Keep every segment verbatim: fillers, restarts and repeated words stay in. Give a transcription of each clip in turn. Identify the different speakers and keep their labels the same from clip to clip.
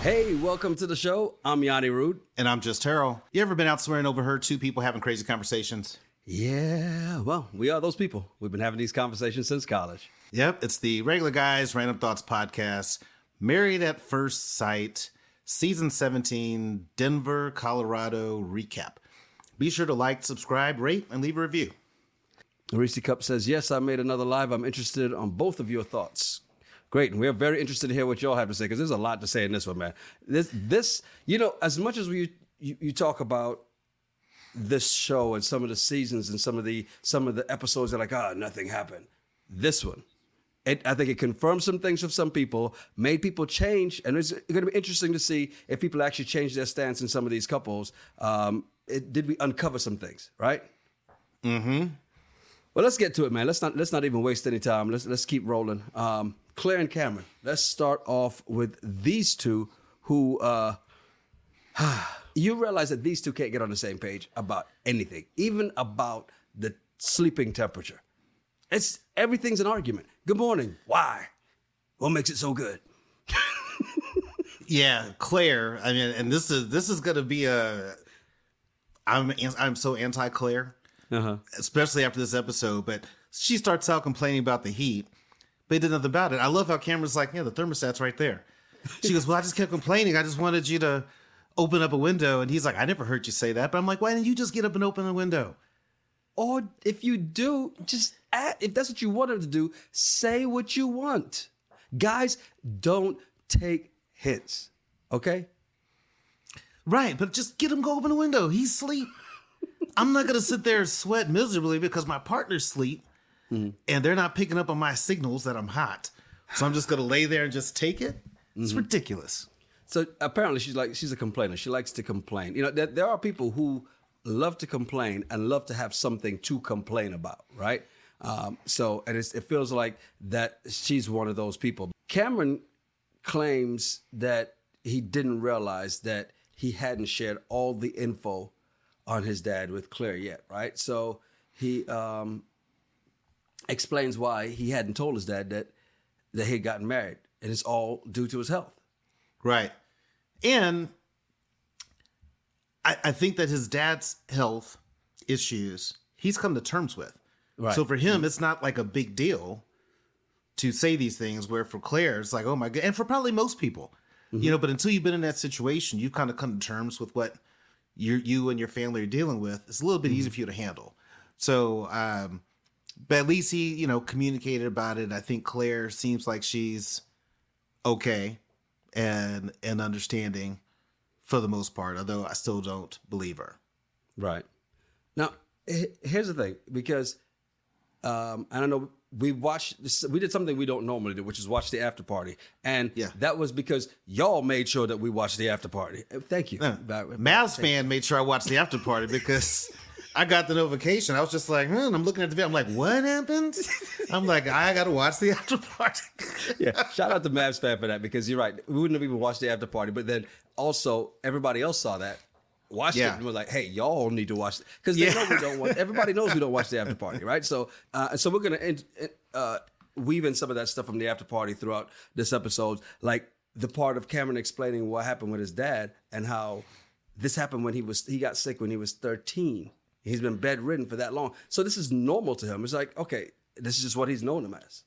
Speaker 1: Hey, welcome to the show. I'm Yanni Rude.
Speaker 2: And I'm just Harold. You ever been out somewhere and overheard two people having crazy conversations?
Speaker 1: Yeah, well, we are those people. We've been having these conversations since college.
Speaker 2: Yep, it's the Regular Guys Random Thoughts podcast, Married at First Sight, Season seventeen, Denver, Colorado recap. Be sure to like, subscribe, rate, and leave a review.
Speaker 1: Reese Cup says, yes, I made another live. I'm interested on both of your thoughts. Great, and we're very interested to hear what y'all have to say, because there's a lot to say in this one, man. This, this, you know, as much as we you, you talk about this show and some of the seasons and some of the some of the episodes are like, ah, oh, nothing happened. This one, it, I think it confirmed some things for some people, made people change, and it's going to be interesting to see if people actually change their stance in some of these couples. Um, it, did we uncover some things, right?
Speaker 2: Mm-hmm.
Speaker 1: Well, let's get to it, man. Let's not let's not even waste any time. Let's let's keep rolling. Um, Claire and Cameron. Let's start off with these two who, uh, you realize that these two can't get on the same page about anything, even about the sleeping temperature. It's everything's an argument. Good morning. Why? What makes it so good?
Speaker 2: Yeah, Claire. I mean, and this is this is going to be a. I'm I'm so anti Claire, uh-huh. especially after this episode. But she starts out complaining about the heat. But he did nothing about it. I love how Cameron's like, yeah, the thermostat's right there. She goes, well, I just kept complaining. I just wanted you to open up a window. And he's like, I never heard you say that. But I'm like, why didn't you just get up and open the window?
Speaker 1: Or if you do, just add, if that's what you wanted to do, say what you want. Guys, don't take hits, okay?
Speaker 2: Right, but just get him go open the window. He's asleep. I'm not going to sit there and sweat miserably because my partner's asleep. Mm-hmm. And they're not picking up on my signals that I'm hot. So I'm just going to lay there and just take it. It's mm-hmm. ridiculous.
Speaker 1: So apparently she's like, she's a complainer. She likes to complain. You know, there, there are people who love to complain and love to have something to complain about, right? Um, so, and it's, it feels like that she's one of those people. Cameron claims that he didn't realize that he hadn't shared all the info on his dad with Claire yet, right? So he... Um, explains why he hadn't told his dad that that he had gotten married, and it's all due to his health.
Speaker 2: Right. And I, I think that his dad's health issues, he's come to terms with. Right. So for him, mm-hmm. it's not like a big deal to say these things, where for Claire, it's like, oh my God, and for probably most people, mm-hmm. you know, but until you've been in that situation, you kind of come to terms with what you you and your family are dealing with. It's a little bit mm-hmm. easier for you to handle. So, um, but at least he, you know, communicated about it. I think Claire seems like she's okay and and understanding for the most part, although I still don't believe her.
Speaker 1: Right. Now, here's the thing, because um, I don't know, we watched, this, we did something we don't normally do, which is watch the after party. And yeah. that was because y'all made sure that we watched the after party. Thank you.
Speaker 2: Uh, Mavs fan made sure I watched the after party because... I got the notification. I was just like, hmm, I'm looking at the video. I'm like, what happened? I'm like, I got to watch the after party.
Speaker 1: Yeah, shout out to Mavs fan for that, because you're right. We wouldn't have even watched the after party. But then also everybody else saw that, watched yeah. it, and was like, hey, y'all need to watch it. Because they yeah. know we don't watch, everybody knows we don't watch the after party, right? So, uh, so we're going to uh, weave in some of that stuff from the after party throughout this episode. Like the part of Cameron explaining what happened with his dad and how this happened when he was he got sick when he was thirteen. He's been bedridden for that long. So this is normal to him. It's like, okay, this is just what he's known him as.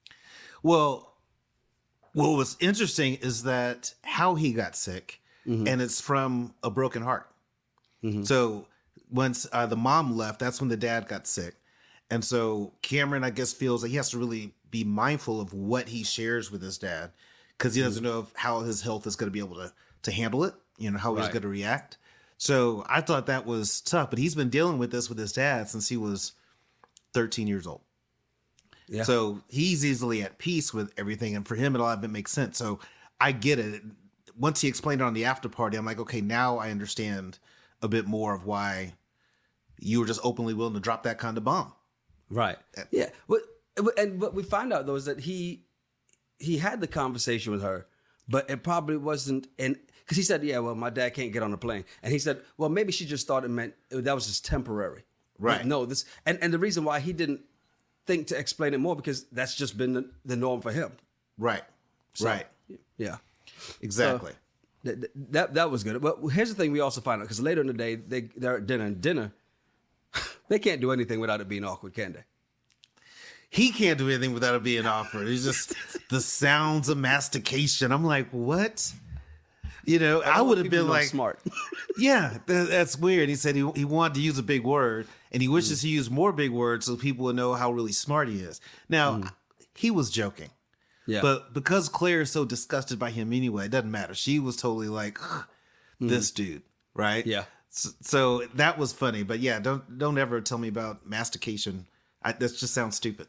Speaker 2: Well, what was interesting is that how he got sick, mm-hmm. and it's from a broken heart. Mm-hmm. So once uh, the mom left, that's when the dad got sick. And so Cameron, I guess, feels like he has to really be mindful of what he shares with his dad, because he doesn't mm-hmm. know if, how his health is going to be able to, to handle it, you know, how right. he's going to react. So I thought that was tough, but he's been dealing with this with his dad since he was thirteen years old. Yeah. So he's easily at peace with everything. And for him, it all of it makes sense. So I get it. Once he explained it on the after party, I'm like, okay, now I understand a bit more of why you were just openly willing to drop that kind of bomb.
Speaker 1: Right. Yeah. What, and what we find out, though, is that he he had the conversation with her, but it probably wasn't in... Because he said, yeah, well, my dad can't get on a plane. And he said, well, maybe she just thought it meant that was just temporary.
Speaker 2: Right.
Speaker 1: Like, no, this, and, and the reason why he didn't think to explain it more, because that's just been the, the norm for him.
Speaker 2: Right.
Speaker 1: So,
Speaker 2: right.
Speaker 1: Yeah.
Speaker 2: Exactly.
Speaker 1: That, that that was good. But here's the thing: we also find out because later in the day they they're at dinner and dinner, they can't do anything without it being awkward, can they?
Speaker 2: He can't do anything without it being awkward. It's just the sounds of mastication. I'm like, what? You know, I, I would have been like,
Speaker 1: smart.
Speaker 2: Yeah, that, that's weird. He said he he wanted to use a big word, and he wishes mm. he used more big words so people would know how really smart he is. Now, mm. he was joking. Yeah. But because Claire is so disgusted by him anyway, it doesn't matter. She was totally like, this mm. dude, right?
Speaker 1: Yeah.
Speaker 2: So, so that was funny. But yeah, don't don't ever tell me about mastication. I, that just sounds stupid.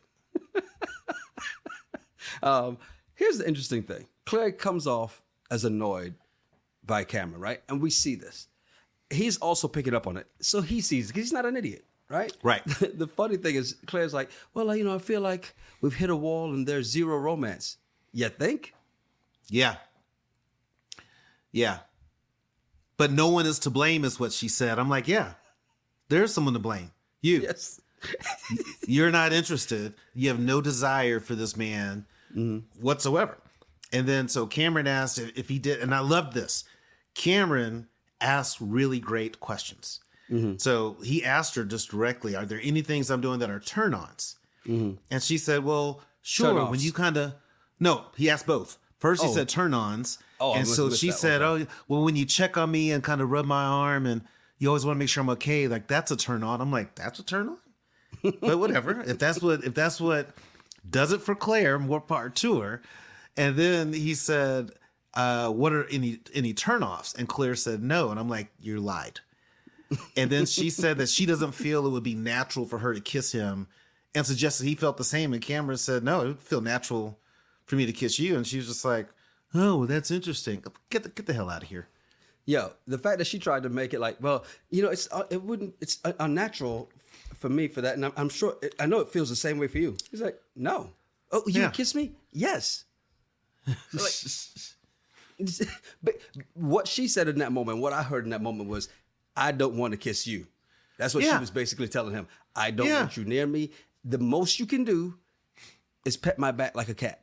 Speaker 1: um, here's the interesting thing. Claire comes off as annoyed by Cameron, right? And we see this. He's also picking up on it. So he sees it because he's not an idiot, right?
Speaker 2: Right.
Speaker 1: The funny thing is Claire's like, well, you know, I feel like we've hit a wall and there's zero romance. You think?
Speaker 2: Yeah. Yeah. But no one is to blame is what she said. I'm like, yeah, there's someone to blame. You.
Speaker 1: Yes.
Speaker 2: You're not interested. You have no desire for this man mm-hmm. whatsoever. And then so Cameron asked if, if he did, and I loved this. Cameron asked really great questions. Mm-hmm. So he asked her just directly, are there any things I'm doing that are turn-ons? Mm-hmm. And she said, well, sure. Turn-offs. When you kind of, no, he asked both. First, oh. he said turn-ons. Oh, and so she said, one. oh, well, when you check on me and kind of rub my arm and you always want to make sure I'm okay, like that's a turn-on. I'm like, that's a turn-on? But whatever. if that's what if that's what does it for Claire, more power to her. And then he said, uh, what are any any turnoffs? And Claire said no. And I'm like, you lied. And then she said that she doesn't feel it would be natural for her to kiss him and suggested he felt the same. And Cameron said, no, it would feel natural for me to kiss you. And she was just like, oh, well, that's interesting. Get the, get the hell out of here.
Speaker 1: Yo, the fact that she tried to make it like, well, you know, it's uh, it wouldn't, it's unnatural for me for that. And I'm, I'm sure, I know it feels the same way for you. He's like, no. Oh, you yeah. would kiss me? Yes. Like, but what she said in that moment, what I heard in that moment was, I don't want to kiss you. That's what yeah. she was basically telling him. I don't yeah. want you near me. The most you can do is pet my back like a cat.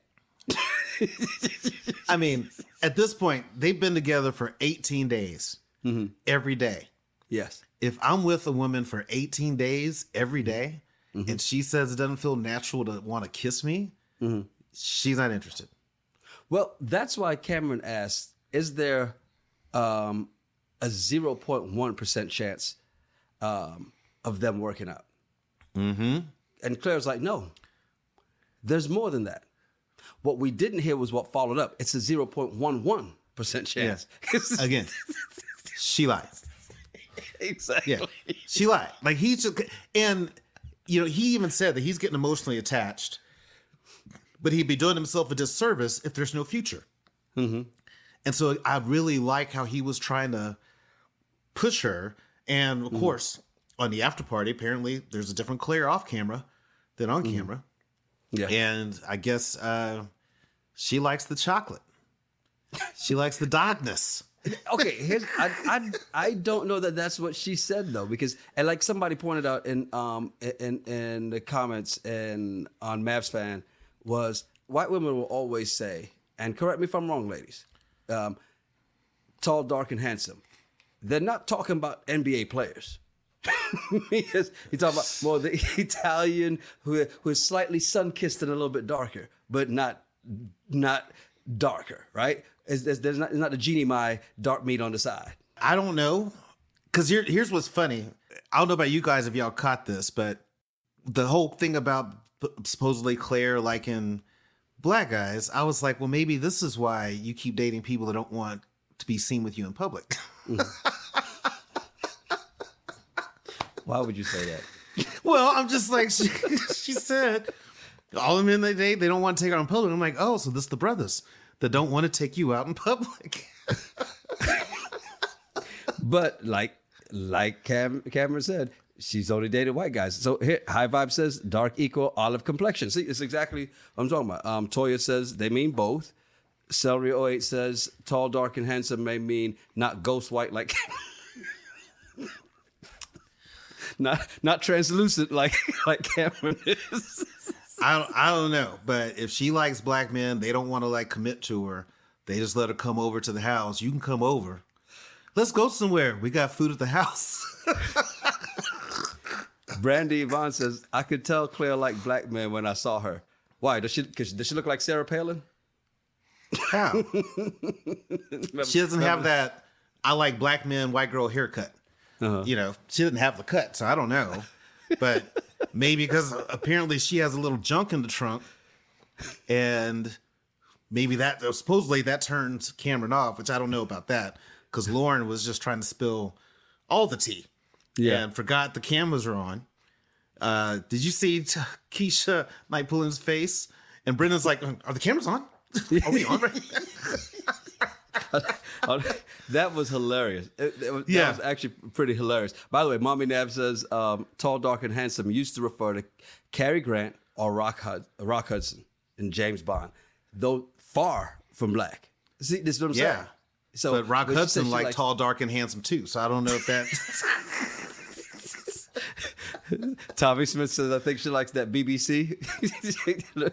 Speaker 2: I mean, at this point, they've been together for eighteen days, mm-hmm. every day.
Speaker 1: Yes.
Speaker 2: If I'm with a woman for eighteen days every day, mm-hmm. and she says it doesn't feel natural to want to kiss me, mm-hmm. she's not interested.
Speaker 1: Well, that's why Cameron asked, is there um, a zero point one percent chance um, of them working out? Mm-hmm. And Claire's like, no, there's more than that. What we didn't hear was what followed up. It's a zero point one one percent chance.
Speaker 2: Yeah. Again, she lied.
Speaker 1: Exactly.
Speaker 2: Yeah. She lied. Like he's just, and you know, he even said that he's getting emotionally attached, but he'd be doing himself a disservice if there's no future. Mm-hmm. And so I really like how he was trying to push her. And of mm-hmm. course, on the after party, apparently there's a different Claire off camera than on mm-hmm. camera. Yeah. And I guess uh, she likes the chocolate. She likes the darkness.
Speaker 1: Okay, here's I, I I don't know that that's what she said though, because and like somebody pointed out in um in in the comments and on Mavs Fan was white women will always say, and correct me if I'm wrong, ladies, um, tall, dark, and handsome. They're not talking about N B A players. He's he talking about more the Italian who who is slightly sun kissed and a little bit darker, but not not darker, right? It's, it's, there's not, it's not the genie my dark meat on the side.
Speaker 2: I don't know. Because here, here's what's funny. I don't know about you guys if y'all caught this, but the whole thing about supposedly Claire liking black guys, I was like, well, maybe this is why you keep dating people that don't want to be seen with you in public. Mm.
Speaker 1: Why would you say that?
Speaker 2: Well, I'm just like, she, she said, all the men they date, they don't want to take her out in public. I'm like, oh, so this is the brothers that don't want to take you out in public.
Speaker 1: But like like Cam, Cameron said, she's only dated white guys. So here, High Vibe says dark equal olive complexion. See, it's exactly what I'm talking about. Um, Toya says they mean both. Celery oh eight says tall, dark, and handsome may mean not ghost white like not not translucent like like Cameron is.
Speaker 2: I don't, I don't know, but if she likes black men, they don't want to like commit to her. They just let her come over to the house. You can come over. Let's go somewhere. We got food at the house.
Speaker 1: Brandy Yvonne says, I could tell Claire liked black men when I saw her. Why? Does she, cause does she look like Sarah Palin?
Speaker 2: How? She doesn't have that I like black men, white girl haircut. Uh-huh. You know, she didn't have the cut, so I don't know. But maybe because apparently she has a little junk in the trunk, and maybe that, supposedly that turns Cameron off, which I don't know about that, because Lauren was just trying to spill all the tea. Yeah. And forgot the cameras are on. Uh, did you see t- Keisha like pulling his face? And Brendan's like, are the cameras on? Are we on right
Speaker 1: That was hilarious. It, it was,
Speaker 2: yeah.
Speaker 1: That was actually pretty hilarious. By the way, Mommy Nab says, um, tall, dark, and handsome used to refer to Cary Grant or Rock, Hud- Rock Hudson in James Bond, though far from black. See, this is what I'm
Speaker 2: yeah.
Speaker 1: saying. So,
Speaker 2: but Rock Hudson like,
Speaker 1: like
Speaker 2: tall, dark, and handsome too. So I don't know if that...
Speaker 1: Tommy Smith says, I think she likes that B B C.
Speaker 2: I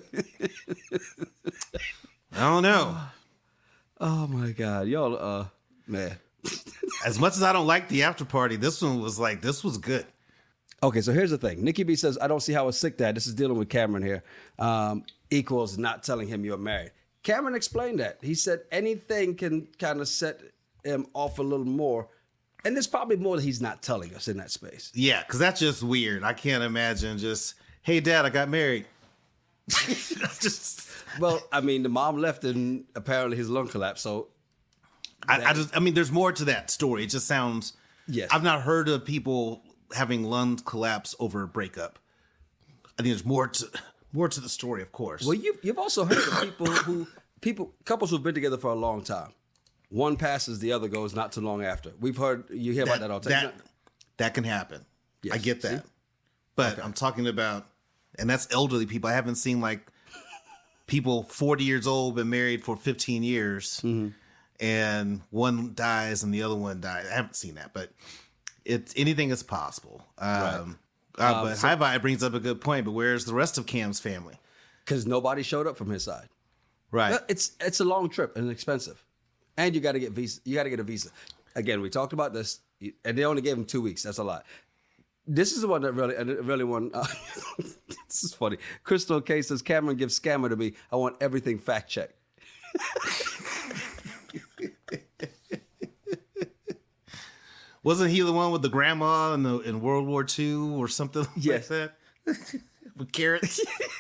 Speaker 2: don't know.
Speaker 1: Oh my God. Y'all, uh, man.
Speaker 2: As much as I don't like the after party, this one was like, this was good.
Speaker 1: Okay, so here's the thing. Nikki B says, I don't see how a sick dad, this is dealing with Cameron here, um, equals not telling him you're married. Cameron explained that. He said anything can kind of set him off a little more. And there's probably more that he's not telling us in that space.
Speaker 2: Yeah, because that's just weird. I can't imagine just, hey, Dad, I got married. just
Speaker 1: Well, I mean, the mom left and apparently his lung collapsed. So
Speaker 2: I, I just, I mean, there's more to that story. It just sounds,
Speaker 1: yes.
Speaker 2: I've not heard of people having lung collapse over a breakup. I think there's more to more to the story, of course.
Speaker 1: Well, you've, you've also heard of people who, people, couples who've been together for a long time. One passes, the other goes not too long after. We've heard, you hear
Speaker 2: that,
Speaker 1: about that all the time.
Speaker 2: That, that can happen.
Speaker 1: Yes.
Speaker 2: I get that.
Speaker 1: See?
Speaker 2: But
Speaker 1: Okay.
Speaker 2: I'm talking about, and that's elderly people. I haven't seen like people forty years old, been married for fifteen years, mm-hmm. and one dies and the other one dies. I haven't seen that, but it's anything is possible. Um,
Speaker 1: Right.
Speaker 2: uh,
Speaker 1: Um,
Speaker 2: but
Speaker 1: so-
Speaker 2: High Vibe brings up a good point, but where's the rest of Cam's family?
Speaker 1: Because nobody showed up from his side.
Speaker 2: Right.
Speaker 1: It's it's a long trip and expensive, and you got to get visa. You got to get a visa. Again, we talked about this, and they only gave him two weeks. That's a lot. This is the one that really, really one. Uh, this is funny. Crystal K says Cameron gives scammer to me. I want everything fact checked.
Speaker 2: Wasn't he the one with the grandma in the in World War Two or something
Speaker 1: Yes.
Speaker 2: like that? With carrots.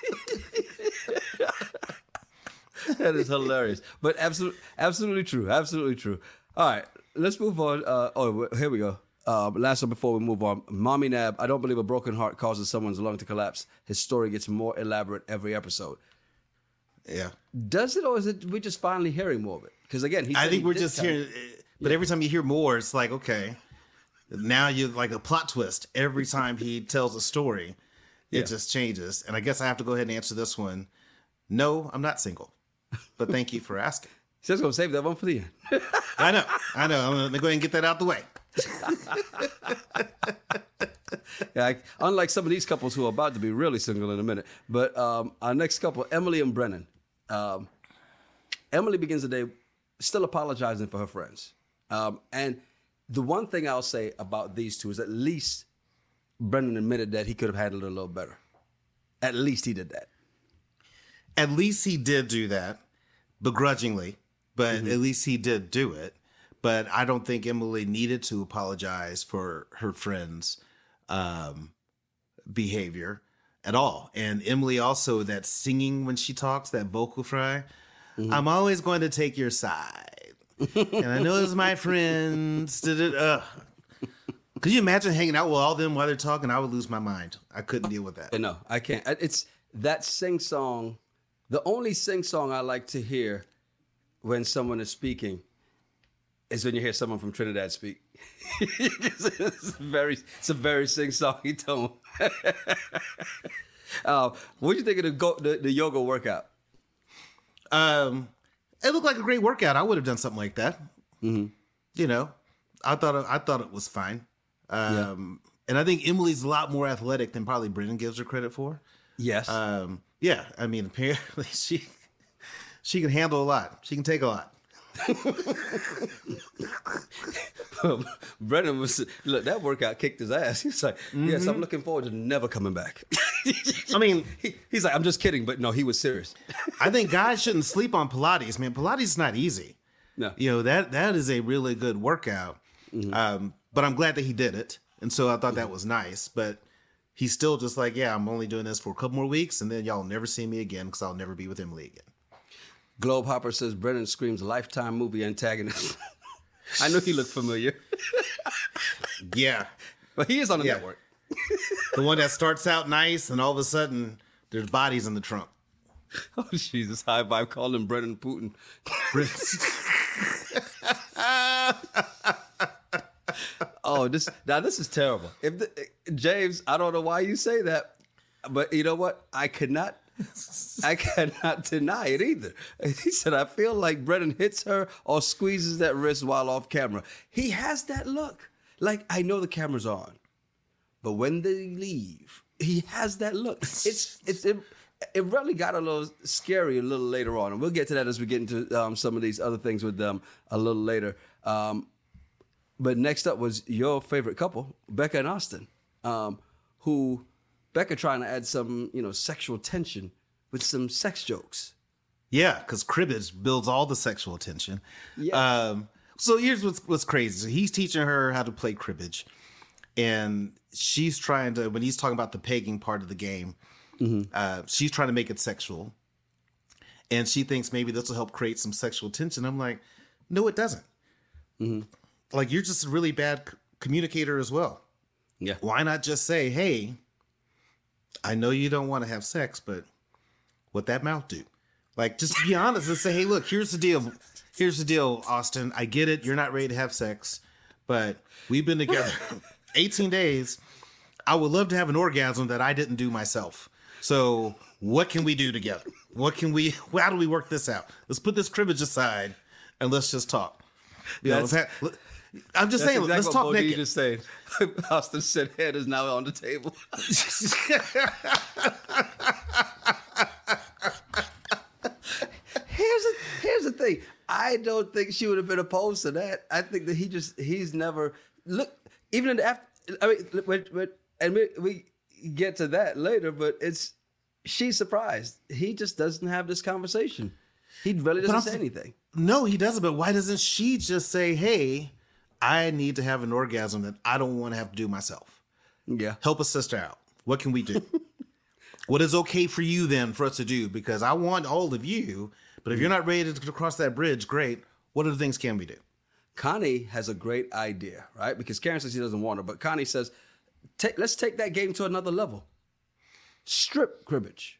Speaker 1: That is hilarious, but absolutely, absolutely true, absolutely true. All right, let's move on. Uh, oh, here we go. Uh, last one before we move on. Mommy Nab, I don't believe a broken heart causes someone's lung to collapse. His story gets more elaborate every episode.
Speaker 2: Yeah.
Speaker 1: Does it, or is it we just finally hearing more of it? Because again, he
Speaker 2: I
Speaker 1: said
Speaker 2: think
Speaker 1: he
Speaker 2: we're
Speaker 1: did
Speaker 2: just
Speaker 1: tell-
Speaker 2: hearing, but every time you hear more, it's like, okay, now you're like a plot twist. Every time he tells a story, it
Speaker 1: Yeah.
Speaker 2: just changes. And I guess I have to go ahead and answer this one. No, I'm not single, but thank you for asking.
Speaker 1: So I was going to save that one for the end.
Speaker 2: I know, I know. I'm going to go ahead and get that out the way.
Speaker 1: Yeah, I, unlike some of these couples who are about to be really single in a minute. But um, our next couple, Emily and Brennan. Um, Emily begins the day still apologizing for her friends. Um, and the one thing I'll say about these two is at least Brennan admitted that he could have handled it a little better. At least he did that.
Speaker 2: At least he did do that, begrudgingly, but mm-hmm. at least he did do it. But I don't think Emily needed to apologize for her friend's um, behavior at all. And Emily also, that singing when she talks, that vocal fry, mm-hmm. I'm always going to take your side. And I know it's my friends. Uh. Could you imagine hanging out with all of them while they're talking? I would lose my mind. I couldn't deal with that.
Speaker 1: No, I can't. It's that sing song. The only sing song I like to hear when someone is speaking is when you hear someone from Trinidad speak. it's very, it's a very sing-songy tone. uh, what do you think of the, go, the the yoga workout?
Speaker 2: Um, it looked like a great workout. I would have done something like that. Mm-hmm. You know, I thought it, I thought it was fine. Um, yeah. And I think Emily's a lot more athletic than probably Brennan gives her credit for.
Speaker 1: Yes.
Speaker 2: Um, yeah. I mean, apparently she she can handle a lot. She can take a lot.
Speaker 1: Brennan was look that workout kicked his ass. He's like, mm-hmm. yes, I'm looking forward to never coming back.
Speaker 2: I mean,
Speaker 1: he, he's like, I'm just kidding, but no, he was serious.
Speaker 2: I think guys shouldn't sleep on Pilates. Man, Pilates is not easy.
Speaker 1: No,
Speaker 2: you know that that is a really good workout. Mm-hmm. Um, but I'm glad that he did it, and so I thought mm-hmm. that was nice. But he's still just like, yeah, I'm only doing this for a couple more weeks, and then y'all never see me again because I'll never be with Emily again.
Speaker 1: Globe Hopper says Brennan screams Lifetime movie antagonist. I knew he looked familiar.
Speaker 2: Yeah.
Speaker 1: But he is on the
Speaker 2: yeah.
Speaker 1: network.
Speaker 2: The one that starts out nice and all of a sudden there's bodies in the trunk.
Speaker 1: Oh, Jesus. High vibe calling him Brennan Putin. Oh, this now this is terrible. If the, James, I don't know why you say that, but you know what? I could not I cannot deny it either. He said, I feel like Brennan hits her or squeezes that wrist while off camera. He has that look. Like, I know the camera's on, but when they leave, he has that look. It's it's it, it really got a little scary a little later on. And we'll get to that as we get into um, some of these other things with them a little later. Um, but next up was your favorite couple, Becca and Austin, um, who... Becca trying to add some, you know, sexual tension with some sex jokes.
Speaker 2: Yeah, because cribbage builds all the sexual tension.
Speaker 1: Yeah.
Speaker 2: Um, so here's what's, what's crazy. So he's teaching her how to play cribbage. And she's trying to, when he's talking about the pegging part of the game, mm-hmm. uh, she's trying to make it sexual. And she thinks maybe this will help create some sexual tension. I'm like, no, it doesn't. Mm-hmm. Like, you're just a really bad c- communicator as well.
Speaker 1: Yeah.
Speaker 2: Why not just say, hey, I know you don't want to have sex, but what that mouth do? Like, just be honest and say, hey, look, here's the deal. Here's the deal, Austin. I get it. You're not ready to have sex, but we've been together eighteen days. I would love to have an orgasm that I didn't do myself. So what can we do together? What can we, how do we work this out? Let's put this cribbage aside and let's just talk. You know, have, I'm just saying,
Speaker 1: exactly
Speaker 2: let's talk
Speaker 1: naked.
Speaker 2: naked.
Speaker 1: Just saying. Austin said head is now on the table. here's a, here's the thing. I don't think she would have been opposed to that. I think that he just he's never look even in the after. I mean, when, when, and we, we get to that later, but it's she's surprised. He just doesn't have this conversation. He really doesn't say anything.
Speaker 2: No, he doesn't. But why doesn't she just say, "Hey, I need to have an orgasm that I don't want to have to do myself.
Speaker 1: Yeah.
Speaker 2: Help a sister out. What can we do? What is okay for you then for us to do? Because I want all of you, but if you're not ready to cross that bridge, great. What other things can we do?"
Speaker 1: Connie has a great idea, right? Because Karen says he doesn't want her, but Connie says, take, let's take that game to another level. Strip cribbage.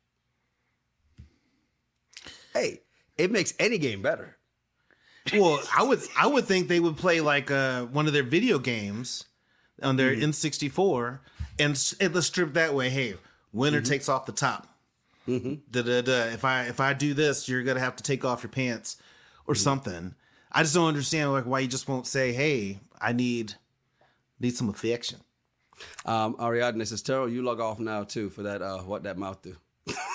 Speaker 1: Hey, it makes any game better.
Speaker 2: Well, I would I would think they would play like uh, one of their video games on their mm-hmm. N sixty-four and, and let's strip that way. Hey, winner mm-hmm. takes off the top. Mm-hmm. Da, da, da. If I if I do this, you're gonna have to take off your pants or mm-hmm. something. I just don't understand like why you just won't say, "Hey, I need need some affection."
Speaker 1: Um, Ariadne says, "Terrell, you log off now too for that. Uh, what that mouth do?"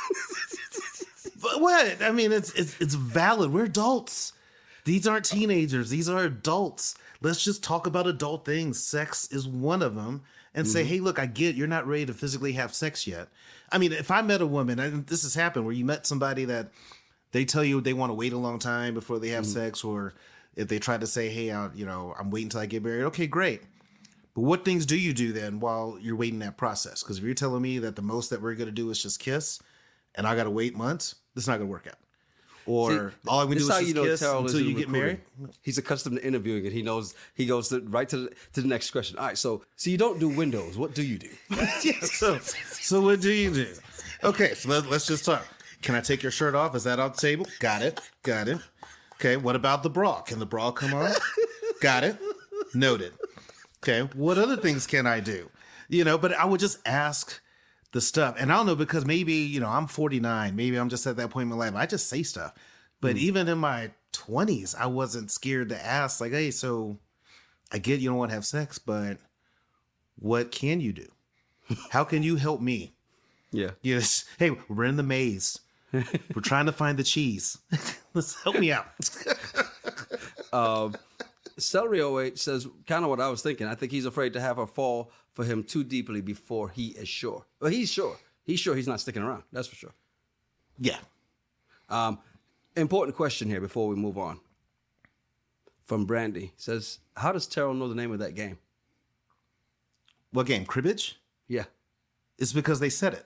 Speaker 2: But what? I mean, it's it's it's valid. We're adults. These aren't teenagers. These are adults. Let's just talk about adult things. Sex is one of them. And mm-hmm. say, hey, look, I get you're not ready to physically have sex yet. I mean, if I met a woman, and this has happened, where you met somebody that they tell you they want to wait a long time before they have mm-hmm. sex, or if they try to say, hey, I, you know, I'm waiting until I get married. Okay, great. But what things do you do then while you're waiting that process? Because if you're telling me that the most that we're going to do is just kiss and I got to wait months, this is not going to work out. Or See, all we do is just you know kiss until you get married.
Speaker 1: He's accustomed to interviewing and he knows he goes to, right to the, to the next question. All right, so so you don't do windows. What do you do?
Speaker 2: so, so what do you do? Okay, so let, let's just talk. Can I take your shirt off? Is that on the table? Got it. Got it. Okay, what about the bra? Can the bra come on? Got it. Noted. Okay, what other things can I do? You know, but I would just ask the stuff. And I don't know, because maybe, you know, I'm forty-nine. Maybe I'm just at that point in my life. I just say stuff. But mm. even in my twenties, I wasn't scared to ask, like, hey, so I get you don't want to have sex, but what can you do? How can you help me?
Speaker 1: Yeah.
Speaker 2: Yes. Hey, we're in the maze. We're trying to find the cheese. Let's help me out.
Speaker 1: Um, Celery oh eight says kind of what I was thinking. I think he's afraid to have her fall for him too deeply before he is sure. Well, he's sure. He's sure he's not sticking around. That's for sure.
Speaker 2: Yeah.
Speaker 1: Um, important question here before we move on. From Brandy says, how does Terrell know the name of that game?
Speaker 2: What game? Cribbage?
Speaker 1: Yeah.
Speaker 2: It's because they said it.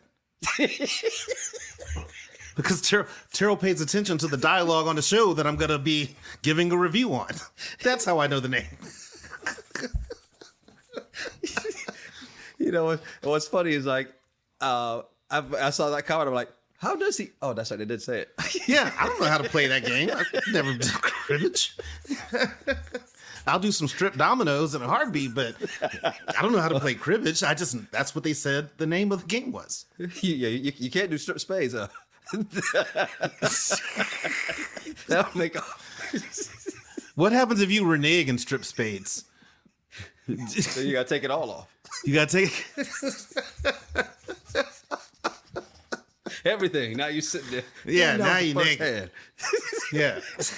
Speaker 2: Because Ter- Terrell pays attention to the dialogue on the show that I'm going to be giving a review on. That's how I know the name.
Speaker 1: You know, what, what's funny is like, uh, I, I saw that comment. I'm like, how does he? Oh, that's right. They did say it.
Speaker 2: Yeah, I don't know how to play that game. I've never done cribbage. I'll do some strip dominoes in a heartbeat, but I don't know how to play cribbage. I just, that's what they said the name of the game was.
Speaker 1: Yeah, you, you can't do strip spades, huh? That'll make.
Speaker 2: What happens if you renege and strip spades?
Speaker 1: So you gotta take it all off.
Speaker 2: You gotta take
Speaker 1: everything. Now you sitting there.
Speaker 2: Yeah, now
Speaker 1: you
Speaker 2: you naked. Yeah.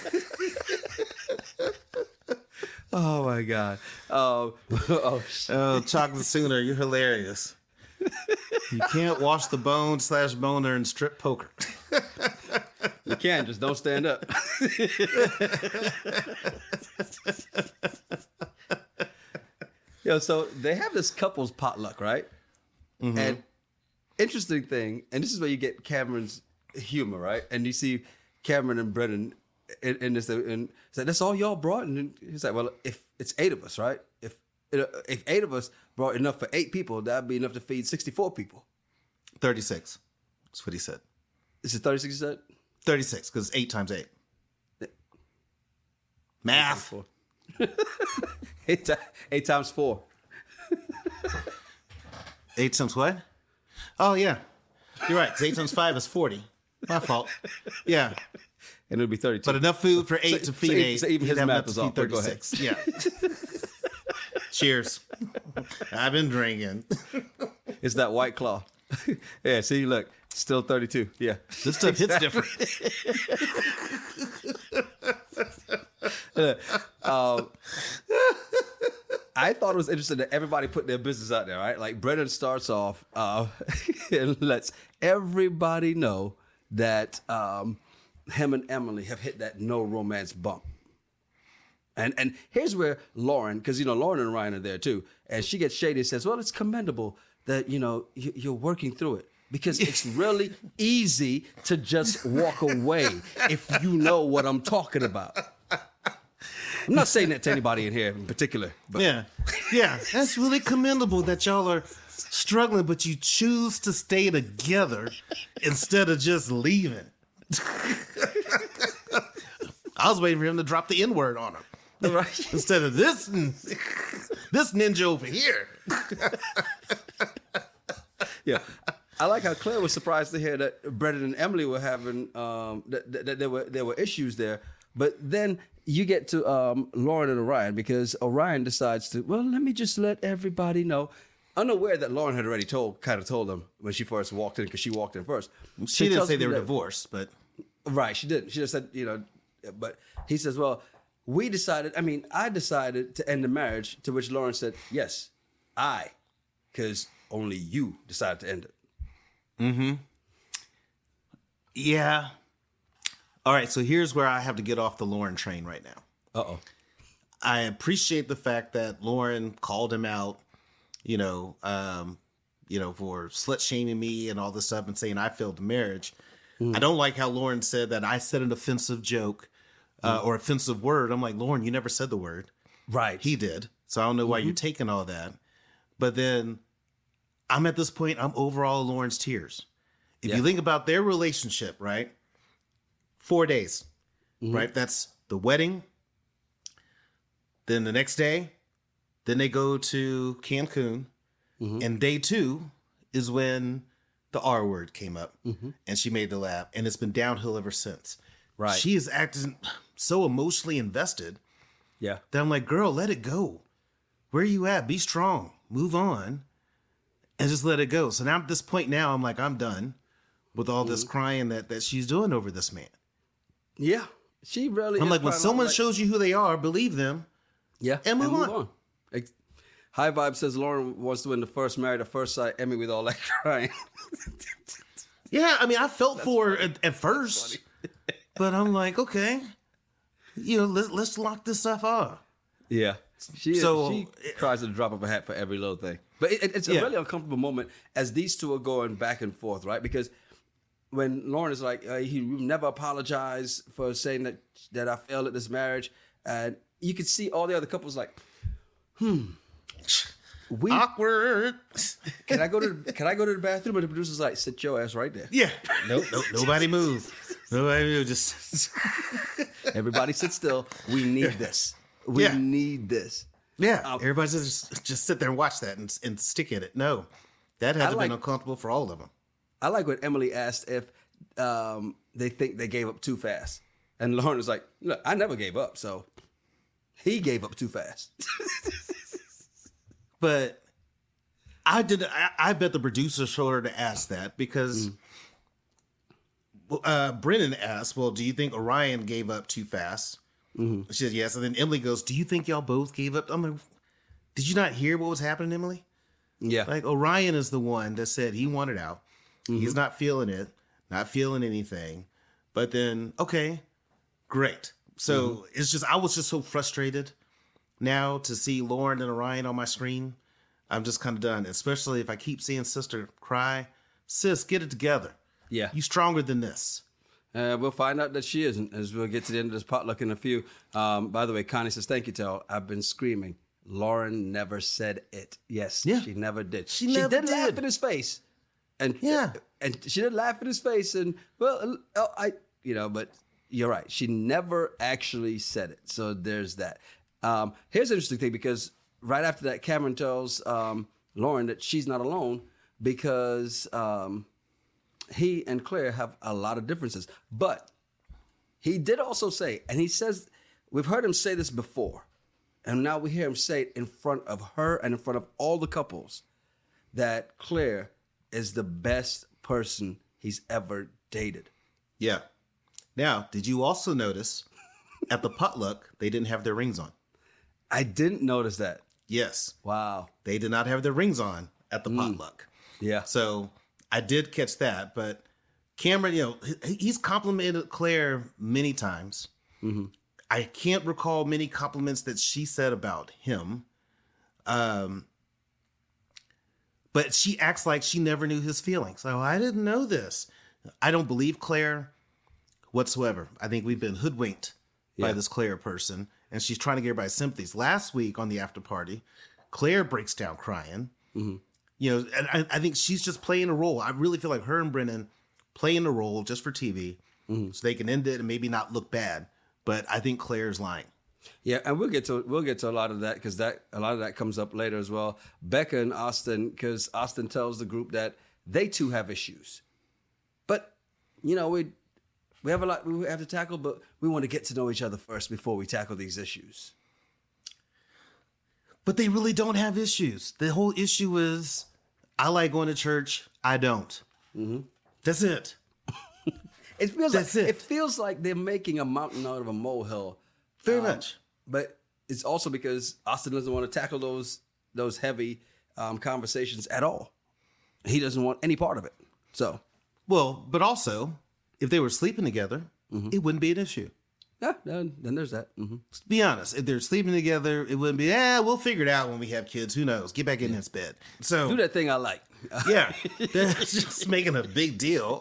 Speaker 1: Oh my God. Um, oh,
Speaker 2: oh, Chocolate Sooner, you're hilarious. You can't wash the bone slash boner and strip poker.
Speaker 1: You can, just don't stand up. Yo, so they have this couples potluck, right? Mm-hmm. And interesting thing, and this is where you get Cameron's humor, right? And you see Cameron and Brennan in, in this, and it's like, that's all y'all brought? And he's like, well, if it's eight of us, right? If if eight of us brought enough for eight people, that'd be enough to feed sixty-four people.
Speaker 2: thirty-six. That's what he said.
Speaker 1: Is it thirty-six you said?
Speaker 2: thirty-six, because eight times eight. Math.
Speaker 1: eight, eight times four.
Speaker 2: Eight times what? Oh, yeah. You're right, because eight times five is forty. My fault. Yeah.
Speaker 1: And it would be thirty-two.
Speaker 2: But enough food for eight
Speaker 1: so,
Speaker 2: to feed
Speaker 1: so
Speaker 2: eight.
Speaker 1: So even his math is off.
Speaker 2: thirty-six. Yeah. Cheers. I've been drinking.
Speaker 1: It's that White Claw. Yeah, see, look, still thirty-two. Yeah.
Speaker 2: This stuff hits different.
Speaker 1: um, I thought it was interesting that everybody put their business out there, right? Like Brennan starts off uh, and lets everybody know that um, him and Emily have hit that no romance bump. And and here's where Lauren, because, you know, Lauren and Ryan are there too. And she gets shady and says, well, it's commendable that, you know, you, you're working through it. Because it's really easy to just walk away if you know what I'm talking about. I'm not saying that to anybody in here in particular. But.
Speaker 2: Yeah. Yeah. That's really commendable that y'all are struggling, but you choose to stay together instead of just leaving. I was waiting for him to drop the N-word on her. Right. Instead of this, this ninja over here.
Speaker 1: Yeah. I like how Claire was surprised to hear that Brennan and Emily were having, um, that, that, that there were there were issues there. But then you get to um, Lauren and Orion, because Orion decides to, well, let me just let everybody know. Unaware that Lauren had already told, kind of told them when she first walked in, because she walked in first.
Speaker 2: She, she didn't say they were that, divorced, but.
Speaker 1: Right, she didn't. She just said, you know, but he says, well, we decided, I mean, I decided to end the marriage, to which Lauren said, yes, I, because only you decided to end it.
Speaker 2: Mm-hmm. Yeah. All right, so here's where I have to get off the Lauren train right now.
Speaker 1: Uh-oh.
Speaker 2: I appreciate the fact that Lauren called him out, you know, um, you know, for slut-shaming me and all this stuff and saying I failed the marriage. Mm. I don't like how Lauren said that I said an offensive joke uh, mm. or offensive word. I'm like, Lauren, you never said the word.
Speaker 1: Right.
Speaker 2: He did. So I don't know why mm-hmm. you're taking all that. But then I'm at this point, I'm over all Lauren's tears. If yeah. you think about their relationship, right? Four days, mm-hmm. right? That's the wedding. Then the next day, then they go to Cancun. Mm-hmm. And day two is when the R word came up mm-hmm. and she made the laugh. And it's been downhill ever since.
Speaker 1: Right.
Speaker 2: She is acting so emotionally invested.
Speaker 1: Yeah.
Speaker 2: That I'm like, girl, let it go. Where are you at? Be strong. Move on. And just let it go. So now at this point now, I'm like, I'm done with all mm-hmm. this crying that, that she's doing over this man.
Speaker 1: Yeah. She really.
Speaker 2: I'm
Speaker 1: is
Speaker 2: like, when
Speaker 1: crying
Speaker 2: someone
Speaker 1: like,
Speaker 2: shows you who they are, believe them.
Speaker 1: yeah,
Speaker 2: and move on.
Speaker 1: Ex- High Vibe says Lauren wants to win the first Married at First Sight Emmy with all that crying.
Speaker 2: Yeah, I mean, I felt for her at, at first, but I'm like, okay, you know, let's let's lock this stuff up.
Speaker 1: Yeah, she
Speaker 2: So-
Speaker 1: she tries to drop up a hat for every little thing, but it, it- it's a
Speaker 2: Yeah.
Speaker 1: really uncomfortable moment as these two are going back and forth, right? Because when Lauren is like, uh, he will never apologize for saying that that I failed at this marriage, and you could see all the other couples like, hmm, we
Speaker 2: Awkward.
Speaker 1: can I go to can I go to the bathroom? And the producer's like, sit your ass right there.
Speaker 2: Yeah. Nope. Nope. Nobody move. Nobody move. Just.
Speaker 1: Everybody sit still. We need this. We
Speaker 2: Yeah.
Speaker 1: need this.
Speaker 2: Yeah.
Speaker 1: Um,
Speaker 2: Everybody just just sit there and watch that and and stick in it. No, that had
Speaker 1: I
Speaker 2: to have
Speaker 1: like-
Speaker 2: been uncomfortable for all of them.
Speaker 1: I like when Emily asked if um, they think they gave up too fast. And Lauren was like, look, I never gave up. So he gave up too fast.
Speaker 2: But I did. I, I bet the producer showed her to ask that because
Speaker 1: Mm.
Speaker 2: uh, Brennan asked, "Well, do you think Orion gave up too fast?"
Speaker 1: Mm-hmm.
Speaker 2: She said yes, and then Emily goes, "Do you think y'all both gave up?" I'm like, "Did you not hear what was happening, Emily?"
Speaker 1: Yeah.
Speaker 2: Like Orion is the one that said he wanted out.
Speaker 1: Mm-hmm.
Speaker 2: He's not feeling it, not feeling anything. But then, okay, great. So
Speaker 1: Mm-hmm.
Speaker 2: it's just I was just so frustrated now to see Lauren and Orion on my screen. I'm just kind of done, especially if I keep seeing sister cry. Sis, get it together.
Speaker 1: Yeah.
Speaker 2: You stronger than this.
Speaker 1: Uh, we'll find out that she isn't as we'll get to the end of this potluck in a few. Um, by the way, Connie says, thank you, Tel. I've been screaming. Lauren never said it. Yes,
Speaker 2: Yeah.
Speaker 1: she never did.
Speaker 2: She never
Speaker 1: did laugh
Speaker 2: did.
Speaker 1: in his face. And
Speaker 2: Yeah.
Speaker 1: and she did laugh in his face. And, well, uh, I, you know, but you're right. She never actually said it. So there's that. Um, here's an interesting thing because right after that, Cameron tells um, Lauren that she's not alone because um, he and Claire have a lot of differences. But he did also say, and he says, we've heard him say this before, and now we hear him say it in front of her and in front of all the couples, that Claire is the best person he's ever dated.
Speaker 2: Yeah. Now, did you also notice at the potluck they didn't have their rings on?
Speaker 1: I didn't notice that.
Speaker 2: Yes.
Speaker 1: Wow.
Speaker 2: They did not have their rings on at the potluck.
Speaker 1: Yeah.
Speaker 2: So I did catch that, but Cameron, you know, he- he's complimented Claire many times.
Speaker 1: Mm-hmm.
Speaker 2: I can't recall many compliments that she said about him. Um, but she acts like she never knew his feelings. So I didn't know this. I don't believe Claire whatsoever. I think we've been hoodwinked by
Speaker 1: Yeah.
Speaker 2: this Claire person, and she's trying to get everybody's sympathies. Last week on the after party, Claire breaks down crying.
Speaker 1: Mm-hmm.
Speaker 2: You know, and I, I think she's just playing a role. I really feel like her and Brennan playing a role just for T V,
Speaker 1: Mm-hmm.
Speaker 2: so they can end it and maybe not look bad. But I think Claire's lying.
Speaker 1: Yeah, and we'll get to we'll get to a lot of that because that a lot of that comes up later as well. Becca and Austin, because Austin tells the group that they too have issues, but you know we we have a lot we have to tackle, but we want to get to know each other first before we tackle these issues.
Speaker 2: But they really don't have issues. The whole issue is, I like going to church. I don't.
Speaker 1: Mm-hmm.
Speaker 2: That's it.
Speaker 1: It feels
Speaker 2: That's
Speaker 1: like
Speaker 2: it.
Speaker 1: it feels like they're making a mountain out of a molehill.
Speaker 2: Very
Speaker 1: Um,
Speaker 2: much.
Speaker 1: But it's also because Austin doesn't want to tackle those those heavy um, conversations at all. He doesn't want any part of it. So
Speaker 2: Well, but also, if they were sleeping together, it wouldn't be an issue.
Speaker 1: yeah, then, then there's that. hmm
Speaker 2: Be honest. If they're sleeping together, it wouldn't be, eh, we'll figure it out when we have kids. Who knows? Get back in this bed. So,
Speaker 1: Do that thing I like.
Speaker 2: yeah, they're just making a big deal.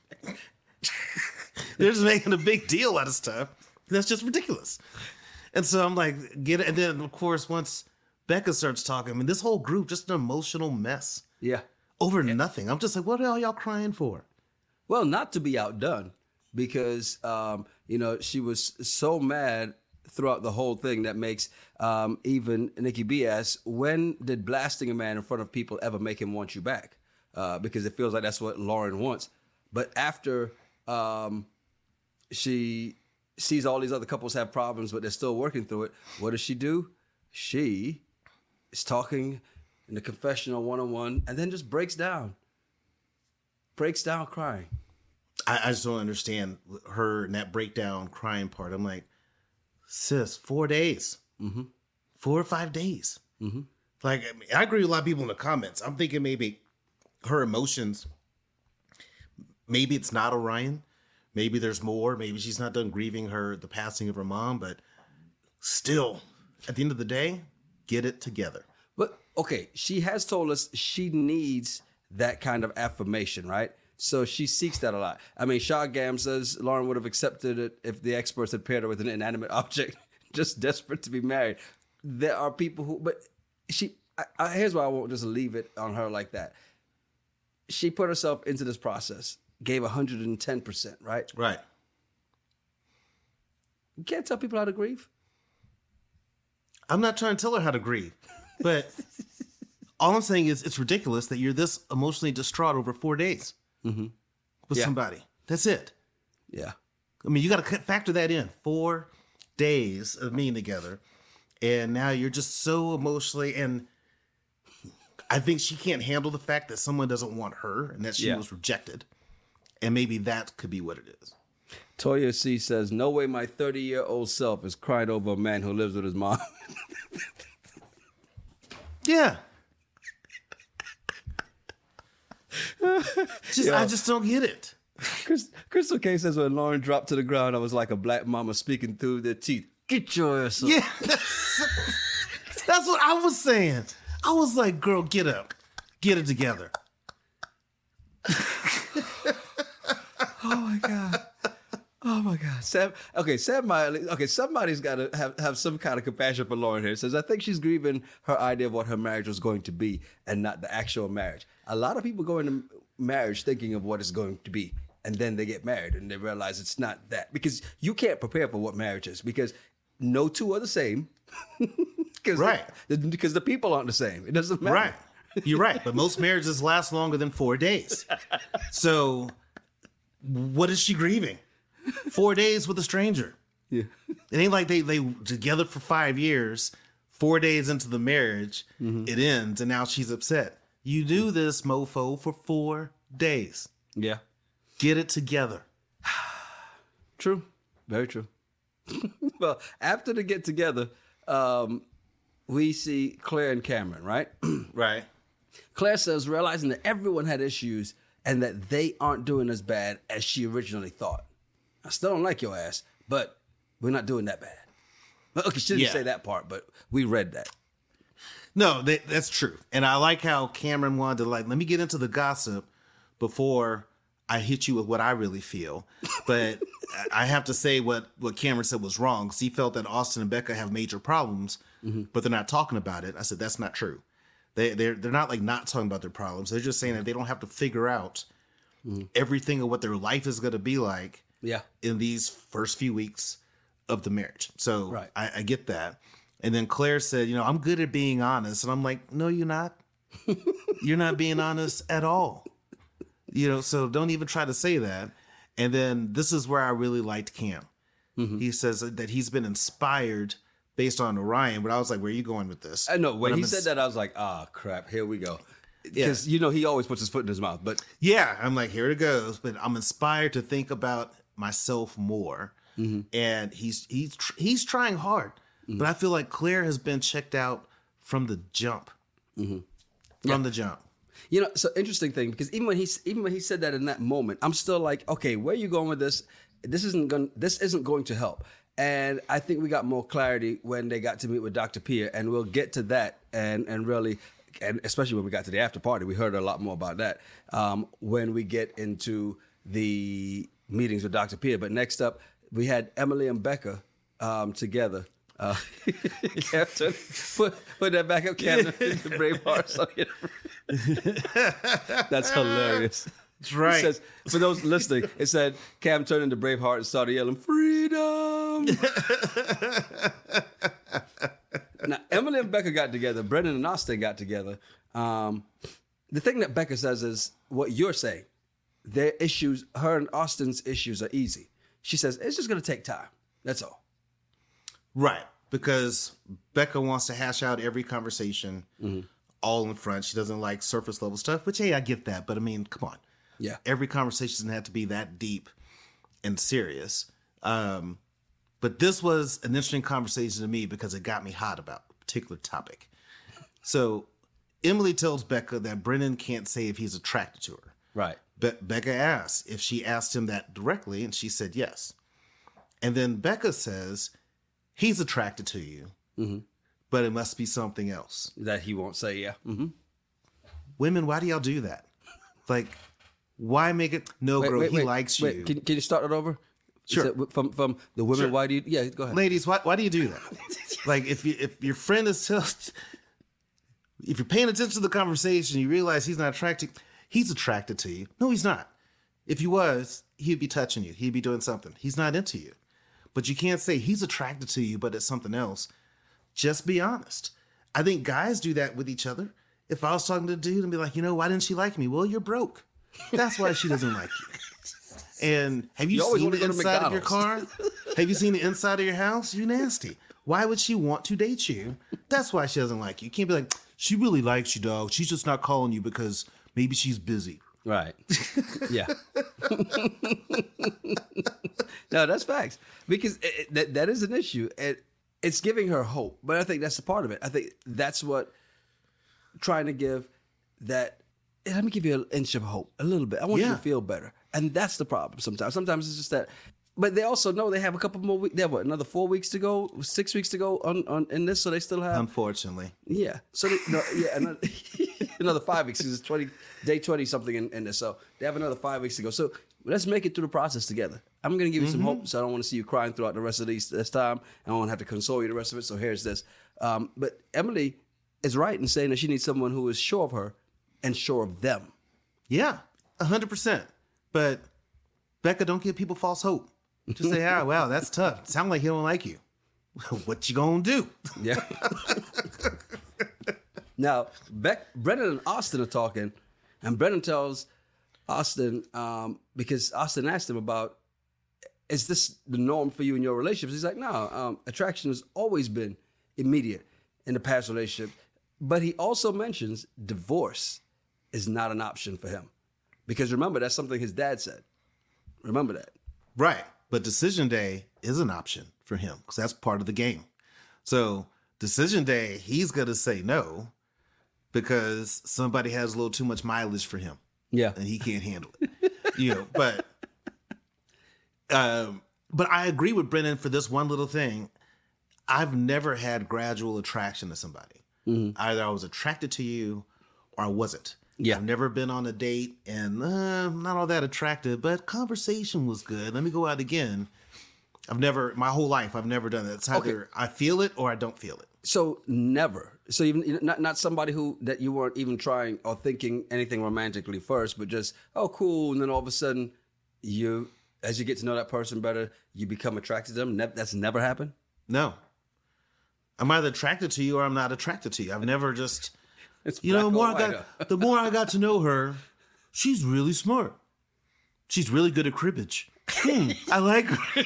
Speaker 2: They're just making a big deal out of stuff. That's just ridiculous. And so I'm like, get it. And then, of course, once Becca starts talking, I mean, this whole group, just an emotional mess
Speaker 1: Yeah.
Speaker 2: over nothing. I'm just like, what are y'all crying for?
Speaker 1: Well, not to be outdone, because um, you know she was so mad throughout the whole thing that makes um, even Nikki B ask, when did blasting a man in front of people ever make him want you back? Uh, because it feels like that's what Lauren wants. But after um, she sees all these other couples have problems, but they're still working through it, what does she do? She is talking in the confessional one-on-one and then just breaks down. Breaks down crying.
Speaker 2: I, I just don't understand her and that breakdown crying part. I'm like, sis, four days, mm-hmm. four or five days. Mm-hmm. Like, I, mean, I agree with a lot of people in the comments. I'm thinking maybe her emotions, maybe it's not Orion. Maybe there's more. Maybe she's not done grieving her, the passing of her mom, but still, at the end of the day, get it together.
Speaker 1: But, okay, she has told us she needs that kind of affirmation, right? So she seeks that a lot. I mean, Shah Gam says Lauren would have accepted it if the experts had paired her with an inanimate object, just desperate to be married. There are people who, but she, I, I, here's why I won't just leave it on her like that. She put herself into this process, gave one hundred ten percent, right?
Speaker 2: Right.
Speaker 1: You can't tell people how to grieve.
Speaker 2: I'm not trying to tell her how to grieve, but all I'm saying is it's ridiculous that you're this emotionally distraught over four days mm-hmm. with
Speaker 1: yeah.
Speaker 2: somebody. That's it.
Speaker 1: Yeah.
Speaker 2: I mean, you got to factor that in. Four days of being together, and now you're just so emotionally, and I think she can't handle the fact that someone doesn't want her and that she yeah. was rejected. And maybe that could be what it is.
Speaker 1: Toya C says, no way my thirty-year-old self is crying over a man who lives with his mom.
Speaker 2: Yeah. just
Speaker 1: Yo.
Speaker 2: I just don't get it.
Speaker 1: Chris, Crystal K says, when Lauren dropped to the ground, I was like a black mama speaking through their teeth. Get your ass up.
Speaker 2: Yeah. That's, that's what I was saying. I was like, girl, get up. Get it together.
Speaker 1: Oh my God. Oh my God. Sam, okay, Sam Miley, okay, somebody's got to have, have some kind of compassion for Lauren here. Says, I think she's grieving her idea of what her marriage was going to be and not the actual marriage. A lot of people go into marriage thinking of what it's going to be, and then they get married and they realize it's not that. Because you can't prepare for what marriage is, because no two are the same.
Speaker 2: Right.
Speaker 1: The, because the people aren't the same. It doesn't matter.
Speaker 2: Right. You're right. But most marriages last longer than four days. So what is she grieving? Four days with a stranger.
Speaker 1: Yeah.
Speaker 2: It ain't like they they together for five years. Four days into the marriage, mm-hmm. it ends, and now she's upset. You do this, mofo, for four days.
Speaker 1: Yeah.
Speaker 2: Get it together.
Speaker 1: True. Very true. Well, after the get together, um, we see Claire and Cameron, right?
Speaker 2: Right.
Speaker 1: Claire says, realizing that everyone had issues and that they aren't doing as bad as she originally thought. I still don't like your ass, but we're not doing that bad. Well, okay, she didn't
Speaker 2: yeah.
Speaker 1: say that part, but we read that.
Speaker 2: No, that, that's true. And I like how Cameron wanted to, like, let me get into the gossip before I hit you with what I really feel. But I have to say what, what Cameron said was wrong, because he felt that Austin and Becca have major problems, mm-hmm. but they're not talking about it. I said, that's not true. They, they're, they're not, like, not talking about their problems. They're just saying that they don't have to figure out mm-hmm. everything of what their life is going to be like
Speaker 1: yeah.
Speaker 2: in these first few weeks of the marriage. So
Speaker 1: right.
Speaker 2: I, I get that. And then Claire said, you know, I'm good at being honest. And I'm like, no, you're not. You're not being honest at all. You know, so don't even try to say that. And then this is where I really liked Cam. Mm-hmm. He says that he's been inspired based on Orion, but I was like, where are you going with this?
Speaker 1: I know. When
Speaker 2: but
Speaker 1: he
Speaker 2: I'm
Speaker 1: said
Speaker 2: ins-
Speaker 1: that, I was like, ah, oh, crap, here we go. Because,
Speaker 2: yeah.
Speaker 1: you know, he always puts his foot in his mouth. But
Speaker 2: yeah, I'm like, here it goes. But I'm inspired to think about myself more. Mm-hmm. And he's he's tr- he's trying hard. Mm-hmm. But I feel like Claire has been checked out from the jump. Mm-hmm. From yeah. the jump.
Speaker 1: You know, it's an interesting thing, because even when he even when he said that in that moment, I'm still like, okay, where are you going with this? This isn't going. This isn't going to help. And I think we got more clarity when they got to meet with Doctor Pierre, and we'll get to that, and and really, and especially when we got to the after party, we heard a lot more about that um, when we get into the meetings with Doctor Pierre. But next up, we had Emily and Becca um, together. Uh, Captain, put, put that back up, Captain. The Braveheart. That's hilarious.
Speaker 2: That's right.
Speaker 1: It says, for those listening, it said Cam turned into Braveheart and started yelling, "Freedom!" Now, Emily and Becca got together. Brendan and Austin got together. Um, the thing that Becca says is what you're saying. Their issues, her and Austin's issues are easy. She says, it's just going to take time. That's all.
Speaker 2: Right. Because Becca wants to hash out every conversation mm-hmm. all in front. She doesn't like surface level stuff, which, hey, I get that. But I mean, come on.
Speaker 1: Yeah.
Speaker 2: Every conversation doesn't have to be that deep and serious. Um, but this was an interesting conversation to me because it got me hot about a particular topic. So Emily tells Becca that Brennan can't say if he's attracted to her.
Speaker 1: Right.
Speaker 2: Be- Becca asks if she asked him that directly, and she said yes. And then Becca says, he's attracted to you, mm-hmm. but it must be something else.
Speaker 1: That he won't say, yeah. Mm-hmm.
Speaker 2: Women, why do y'all do that? Like, why make it, no,
Speaker 1: Wait,
Speaker 2: girl,
Speaker 1: wait,
Speaker 2: he
Speaker 1: wait,
Speaker 2: likes
Speaker 1: wait.
Speaker 2: you.
Speaker 1: Can, can you start it over?
Speaker 2: Sure.
Speaker 1: Is that from, from the women,
Speaker 2: Sure.
Speaker 1: why do you, yeah, go ahead.
Speaker 2: Ladies, why, why do you do that? Like, if you, if your friend is tell, if you're paying attention to the conversation, you realize he's not attracted, he's attracted to you. No, he's not. If he was, he'd be touching you. He'd be doing something. He's not into you. But you can't say he's attracted to you, but it's something else. Just be honest. I think guys do that with each other. If I was talking to a dude and be like, you know, why didn't she like me? Well, you're broke. That's why she doesn't like you. And have you,
Speaker 1: You always
Speaker 2: seen
Speaker 1: want
Speaker 2: the
Speaker 1: to go to
Speaker 2: inside of your car?
Speaker 1: McDonald's.
Speaker 2: Have you seen the inside of your house? You nasty. Why would she want to date you? That's why she doesn't like you. You can't be like, she really likes you, dog. She's just not calling you because maybe she's busy.
Speaker 1: Right. Yeah. No, that's facts. Because it, it- that that is an issue. It, it's giving her hope. But I think that's a part of it. I think that's what trying to give that, "Hey, let me give you an inch of hope, a little bit. I want you
Speaker 2: Yeah.
Speaker 1: to feel better." And that's the problem sometimes. Sometimes it's just that. But they also know they have a couple more weeks. They have what, another four weeks to go, six weeks to go on, on in this, so they still have.
Speaker 2: Unfortunately.
Speaker 1: Yeah. So they, no, yeah, another, another five weeks. It's twenty day twenty something in, in this. So they have another five weeks to go. So let's make it through the process together. I'm gonna give you some hope. So I don't want to see you crying throughout the rest of these this time. I don't want to have to console you the rest of it. So here's this. Um, but Emily is right in saying that she needs someone who is sure of her and sure of them.
Speaker 2: Yeah, a hundred percent. But Becca, don't give people false hope. Just say, ah, wow, that's tough. Sound like he don't like you. What you gonna do?
Speaker 1: Yeah. Now, Beck, Brennan and Austin are talking, and Brennan tells Austin, um, because Austin asked him about, is this the norm for you in your relationships? He's like, no, um, attraction has always been immediate in the past relationship. But he also mentions divorce is not an option for him. Because remember, that's something his dad said. Remember that.
Speaker 2: Right. But decision day is an option for him because that's part of the game. So decision day, he's going to say no because somebody has a little too much mileage for him.
Speaker 1: Yeah.
Speaker 2: And he can't handle it. You know, but um, but I agree with Brennan for this one little thing. I've never had gradual attraction to somebody. Mm-hmm. Either I was attracted to you or I wasn't.
Speaker 1: Yeah.
Speaker 2: I've never been on a date and uh, not all that attractive, but conversation was good. Let me go out again. I've never, my whole life, I've never done that. It's either I feel it or I don't feel it.
Speaker 1: So never. So even not not somebody who that you weren't even trying or thinking anything romantically first, but just, oh, cool. And then all of a sudden you, as you get to know that person better, you become attracted to them. Ne- that's never happened?
Speaker 2: No. I'm either attracted to you or I'm not attracted to you. I've never just,
Speaker 1: It's
Speaker 2: you know, the
Speaker 1: black
Speaker 2: more
Speaker 1: or
Speaker 2: I
Speaker 1: white,
Speaker 2: got,
Speaker 1: huh?
Speaker 2: the more I got to know her, she's really smart. She's really good at cribbage. Hmm, I like her.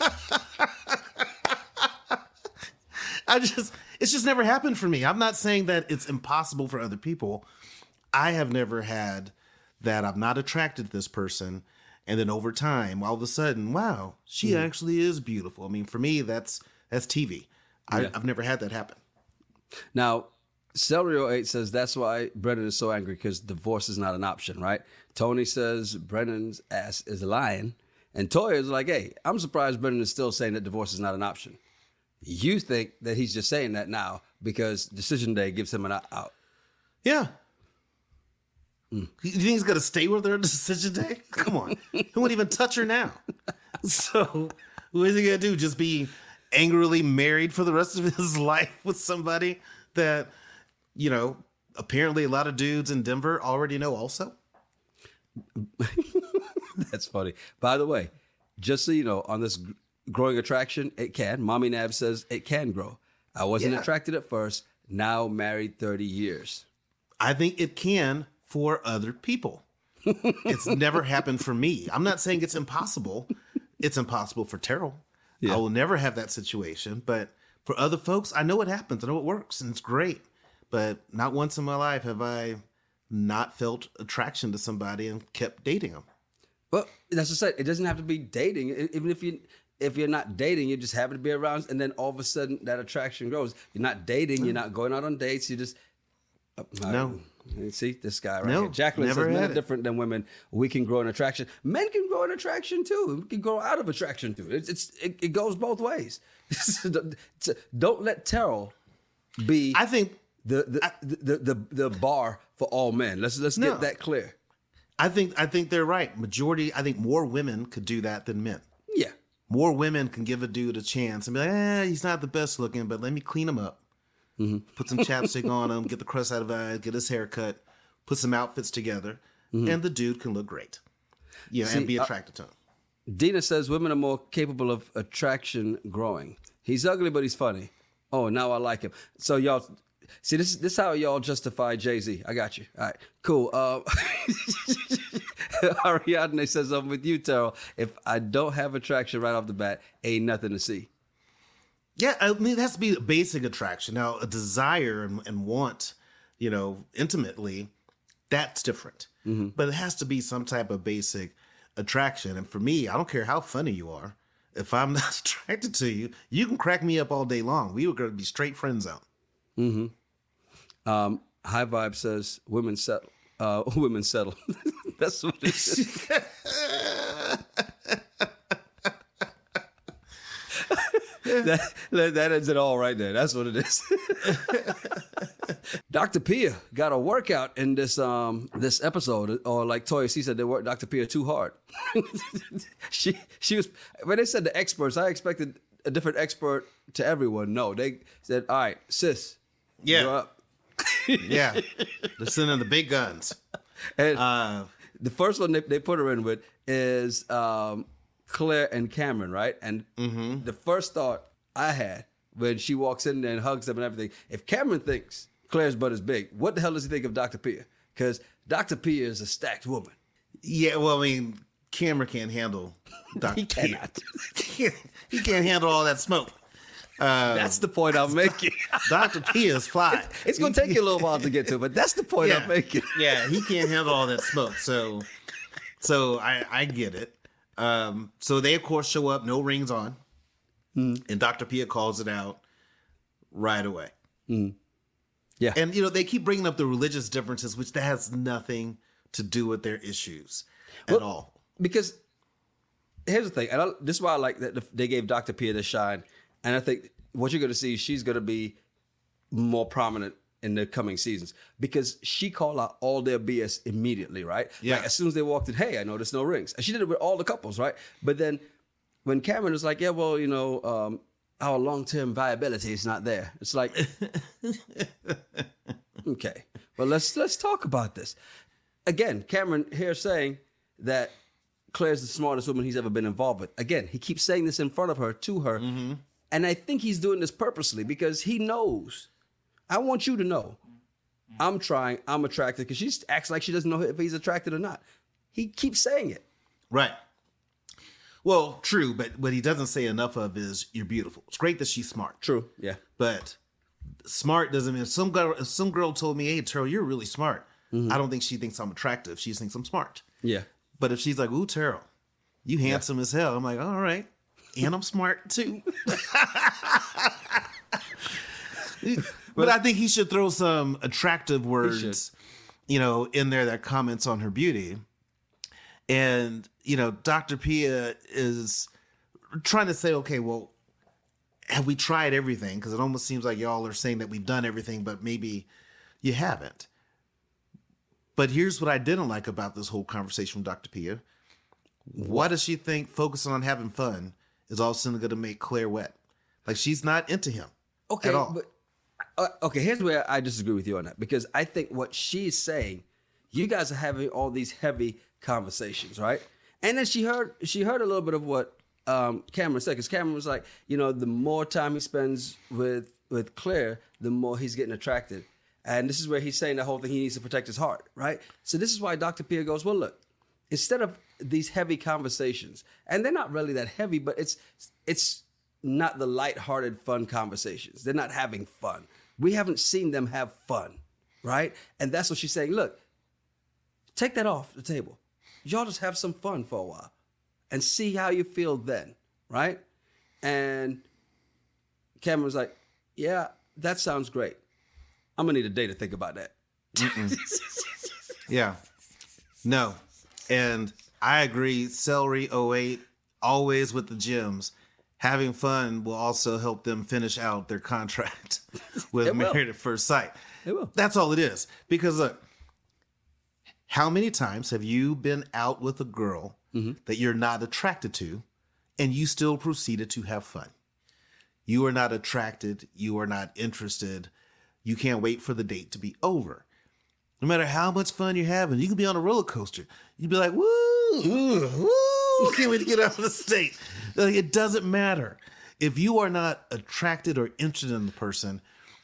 Speaker 2: I just, it's just never happened for me. I'm not saying that it's impossible for other people. I have never had that I'm not attracted to this person. And then over time, all of a sudden, wow, she
Speaker 1: Mm.
Speaker 2: actually is beautiful. I mean, for me, that's, that's T V. I,
Speaker 1: Yeah.
Speaker 2: I've never had that happen.
Speaker 1: Now, Celerio eight says that's why Brennan is so angry because divorce is not an option, right? Tony says Brennan's ass is lying. And Toya is like, hey, I'm surprised Brennan is still saying that divorce is not an option. You think that he's just saying that now because decision day gives him an o- out.
Speaker 2: Yeah. You think he's going to stay with her decision day? Come on. He won't even touch her now. So what is he going to do? Just be angrily married for the rest of his life with somebody that, you know, apparently a lot of dudes in Denver already know also?
Speaker 1: That's funny. By the way, just so you know, on this g- growing attraction, it can. Mommy Nab says it can grow. I wasn't
Speaker 2: Yeah.
Speaker 1: attracted at first. Now married thirty years.
Speaker 2: I think it can for other people. It's never happened for me. I'm not saying it's impossible. It's impossible for Terrell.
Speaker 1: Yeah.
Speaker 2: I will never have that situation. But for other folks, I know it happens. I know it works and it's great. But not once in my life have I not felt attraction to somebody and kept dating them.
Speaker 1: Well, that's just it. It doesn't have to be dating. E- Even if you if you're not dating, you just happen to be around, and then all of a sudden that attraction grows. You're not dating. You're not going out on dates. You just uh,
Speaker 2: No.
Speaker 1: I- See this guy right
Speaker 2: No,
Speaker 1: here. Jacqueline
Speaker 2: never
Speaker 1: says men
Speaker 2: had
Speaker 1: are
Speaker 2: it.
Speaker 1: different than women. We can grow an attraction. Men can grow an attraction too. We can grow out of attraction too. It's, it's it, it goes both ways. Don't let Terrell be.
Speaker 2: I think
Speaker 1: the the, the the the bar for all men. Let's let's
Speaker 2: No.
Speaker 1: get that clear.
Speaker 2: I think I think they're right. Majority, I think more women could do that than men.
Speaker 1: Yeah.
Speaker 2: More women can give a dude a chance and be like, eh, he's not the best looking, but let me clean him up.
Speaker 1: Mm-hmm.
Speaker 2: Put some chapstick on him, get the crust out of his eyes, get his hair cut, put some outfits together, and the dude can look great. Yeah,
Speaker 1: See,
Speaker 2: and be
Speaker 1: uh,
Speaker 2: attracted to him.
Speaker 1: Dina says women are more capable of attraction growing. He's ugly, but he's funny. Oh, now I like him. So y'all see this. This is how y'all justify Jay-Z. I got you. All right, cool. Uh, Ariadne says, "I'm with you, Terrell. If I don't have attraction right off the bat, ain't nothing to see."
Speaker 2: Yeah, I mean, it has to be a basic attraction. Now, a desire and, and want, you know, intimately, that's different. But it has to be some type of basic attraction. And for me, I don't care how funny you are. If I'm not attracted to you, you can crack me up all day long. We were going to be straight friend zone.
Speaker 1: Um, High Vibe says, "Women settle. Uh, women settle." That's what it is. that, that, that ends it all right there. That's what it is. Doctor Pia got a workout in this um this episode, or like Toya C said, they worked Doctor Pia too hard. she she was when they said the experts, I expected a different expert to everyone. No, they said, "All right, sis,
Speaker 2: Yeah.
Speaker 1: you're up."
Speaker 2: Yeah. They're sending the big guns.
Speaker 1: And
Speaker 2: Uh,
Speaker 1: the first one they, they put her in with is um, Claire and Cameron, right? And the first thought I had when she walks in there and hugs them and everything, if Cameron thinks Claire's butt is big, what the hell does he think of Doctor Pia? Because Doctor Pia is a stacked woman.
Speaker 2: yeah, well, I mean, Cameron can't handle Doctor
Speaker 1: He
Speaker 2: Pia.
Speaker 1: cannot.
Speaker 2: He can't handle all that smoke.
Speaker 1: That's the point I'm making.
Speaker 2: Doctor Pia is fly.
Speaker 1: It's going to take you a little while to get to, but that's the point I'm making.
Speaker 2: Yeah, he can't handle all that smoke. So, so I, I get it. Um, so they of course show up, no rings on, and Doctor Pia calls it out right away.
Speaker 1: Yeah.
Speaker 2: And you know they keep bringing up the religious differences, which that has nothing to do with their issues at
Speaker 1: Well,
Speaker 2: all.
Speaker 1: Because here's the thing, and I, this is why I like that they gave Doctor Pia the shine, and I think what you're going to see, she's going to be more prominent in the coming seasons because she called out all their B S immediately, right?
Speaker 2: Yeah.
Speaker 1: Like as soon as they walked in, hey, I noticed no rings, and she did it with all the couples, right? But then when Cameron was like, yeah, well, you know, um, our long-term viability is not there. It's like, okay, well, let's let's talk about this. Again, Cameron here saying that Claire's the smartest woman he's ever been involved with. Again, he keeps saying this in front of her, to her. And I think he's doing this purposely because he knows. I want you to know. I'm trying, I'm attracted, because she acts like she doesn't know if he's attracted or not. He keeps saying it.
Speaker 2: Right. Well, true, but what he doesn't say enough of is you're beautiful. It's great that she's smart.
Speaker 1: True, yeah.
Speaker 2: But smart doesn't mean some girl. If some girl told me, "Hey, Terrell, you're really smart," I don't think she thinks I'm attractive. She thinks I'm smart.
Speaker 1: Yeah.
Speaker 2: But if she's like, "Ooh, Terrell, you handsome as hell," I'm like, "All right, and I'm smart too." But I think he should throw some attractive words, you know, in there that comments on her beauty. And you know, Doctor Pia is trying to say, okay, well, have we tried everything? Because it almost seems like y'all are saying that we've done everything, but maybe you haven't. But here's what I didn't like about this whole conversation with Doctor Pia. Why does she think focusing on having fun is all of a sudden going to make Claire wet? Like, she's not into him
Speaker 1: Okay,
Speaker 2: at all.
Speaker 1: but uh, okay, here's where I disagree with you on that, because I think what she's saying, you guys are having all these heavy conversations, right? And then she heard she heard a little bit of what um, Cameron said, because Cameron was like, you know, the more time he spends with with Claire, the more he's getting attracted. And this is where he's saying the whole thing, he needs to protect his heart, right? So this is why Doctor Pia goes, well, look, instead of these heavy conversations, and they're not really that heavy, but it's it's not the lighthearted, fun conversations. They're not having fun. We haven't seen them have fun, right? And that's what she's saying. Look, take that off the table. Y'all just have some fun for a while and see how you feel then, right? And Cameron was like, yeah, that sounds great. I'm going to need a day to think about that.
Speaker 2: Yeah. No. And I agree. Celery oh eight, always with the gems. Having fun will also help them finish out their contract with Married at First Sight.
Speaker 1: It will.
Speaker 2: That's all it is. Because look, how many times have you been out with a girl mm-hmm. that you're not attracted to and you still proceeded to have fun? You are not attracted. You are not interested. You can't wait for the date to be over. No matter how much fun you're having, you can be on a roller coaster. You'd be like, woo, woo, woo, can't wait to get out of the state. Like, it doesn't matter. If you are not attracted or interested in the person,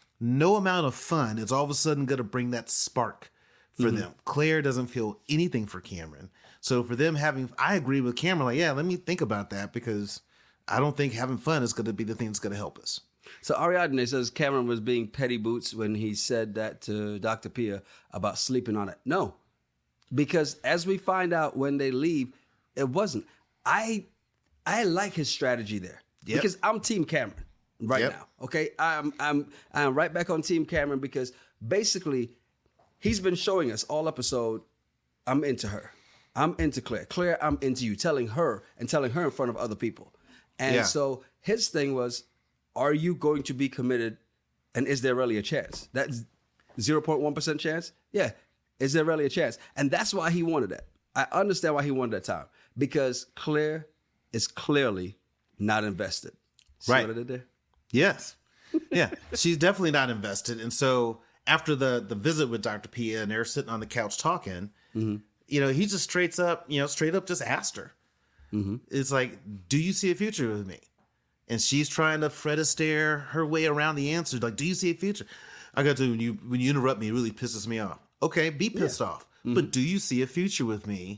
Speaker 2: no amount of fun is all of a sudden going to bring that spark for mm-hmm. them. Claire doesn't feel anything for Cameron. So for them having, I agree with Cameron, like, yeah, let me think about that because I don't think having fun is going to be the thing that's going to help us.
Speaker 1: So Ariadne says Cameron was being petty boots when he said that to Doctor Pia about sleeping on it. No, because as we find out when they leave, it wasn't. I I like his strategy there yep. because I'm Team Cameron right yep. now. Okay, I'm I'm I'm right back on Team Cameron because basically he's been showing us all episode. I'm into her. I'm into Claire. Claire, I'm into you. Telling her and telling her in front of other people. And yeah. so his thing was, are you going to be committed? And is there really a chance? That's zero point one percent chance? Yeah. Is there really a chance? And that's why he wanted that. I understand why he wanted that time. Because Claire is clearly not invested. See
Speaker 2: right.
Speaker 1: what I did there?
Speaker 2: Yes. Yeah. She's definitely not invested. And so after the, the visit with Doctor Pia and they're sitting on the couch talking, mm-hmm. you know, he just straight up, you know, straight up just asked her. Mm-hmm. It's like, do you see a future with me? And she's trying to Fred Astaire her way around the answer. Like, do you see a future? I got to, when you when you interrupt me, it really pisses me off. Okay, be pissed yeah. off. Mm-hmm. But do you see a future with me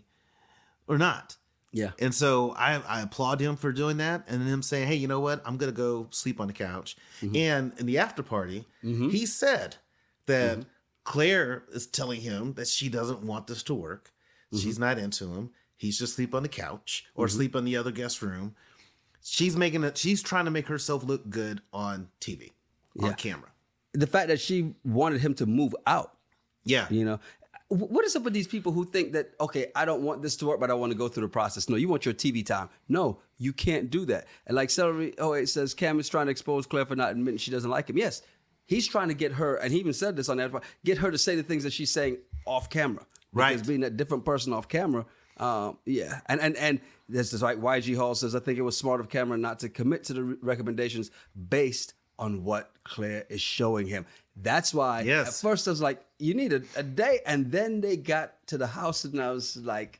Speaker 2: or not?
Speaker 1: Yeah.
Speaker 2: And so I, I applaud him for doing that. And then him saying, hey, you know what? I'm going to go sleep on the couch. Mm-hmm. And in the after party, mm-hmm. he said that mm-hmm. Claire is telling him that she doesn't want this to work. Mm-hmm. She's not into him. He's just sleep on the couch or mm-hmm. sleep in the other guest room. She's making it. She's trying to make herself look good on T V, on yeah. camera.
Speaker 1: The fact that she wanted him to move out.
Speaker 2: Yeah.
Speaker 1: You know, what is up with these people who think that, okay, I don't want this to work, but I want to go through the process. No, you want your T V time. No, you can't do that. And like Celery, oh, it says Cam is trying to expose Claire for not admitting she doesn't like him. Yes, he's trying to get her, and he even said this on that part, get her to say the things that she's saying off camera.
Speaker 2: Right.
Speaker 1: Because being a different person off camera, um, yeah. And, and, and, this is like Y G Hall says, I think it was smart of Cameron not to commit to the re- recommendations based on what Claire is showing him. That's why
Speaker 2: yes.
Speaker 1: at first I was like, you need a, a day. And then they got to the house and I was like,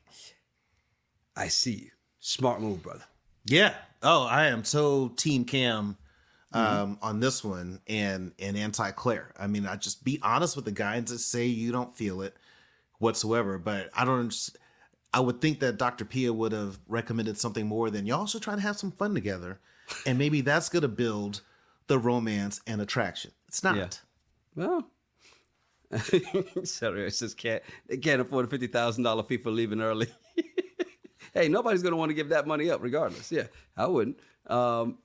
Speaker 1: I see you. Smart move, brother.
Speaker 2: Yeah. Oh, I am so Team Cam um, mm-hmm. on this one and, and anti-Claire. I mean, I just be honest with the guy and just say you don't feel it whatsoever. But I don't understand. I would think that Doctor Pia would have recommended something more than y'all should try to have some fun together. And maybe that's going to build the romance and attraction. It's not.
Speaker 1: Yeah. Well, sorry, it says can't, they can't afford a fifty thousand dollars fee for leaving early. Hey, nobody's going to want to give that money up regardless. Yeah, I wouldn't. Um,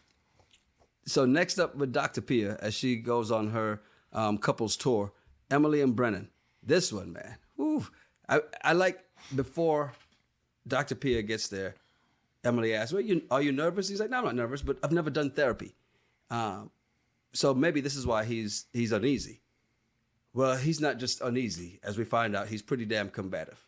Speaker 1: so next up with Doctor Pia, as she goes on her um, couples tour, Emily and Brennan. This one, man. Ooh, I, I like... Before Doctor Pia gets there, Emily asks, well, you, are you nervous? He's like, no, I'm not nervous, but I've never done therapy. Um, so maybe this is why he's he's uneasy. Well, he's not just uneasy. As we find out, he's pretty damn combative.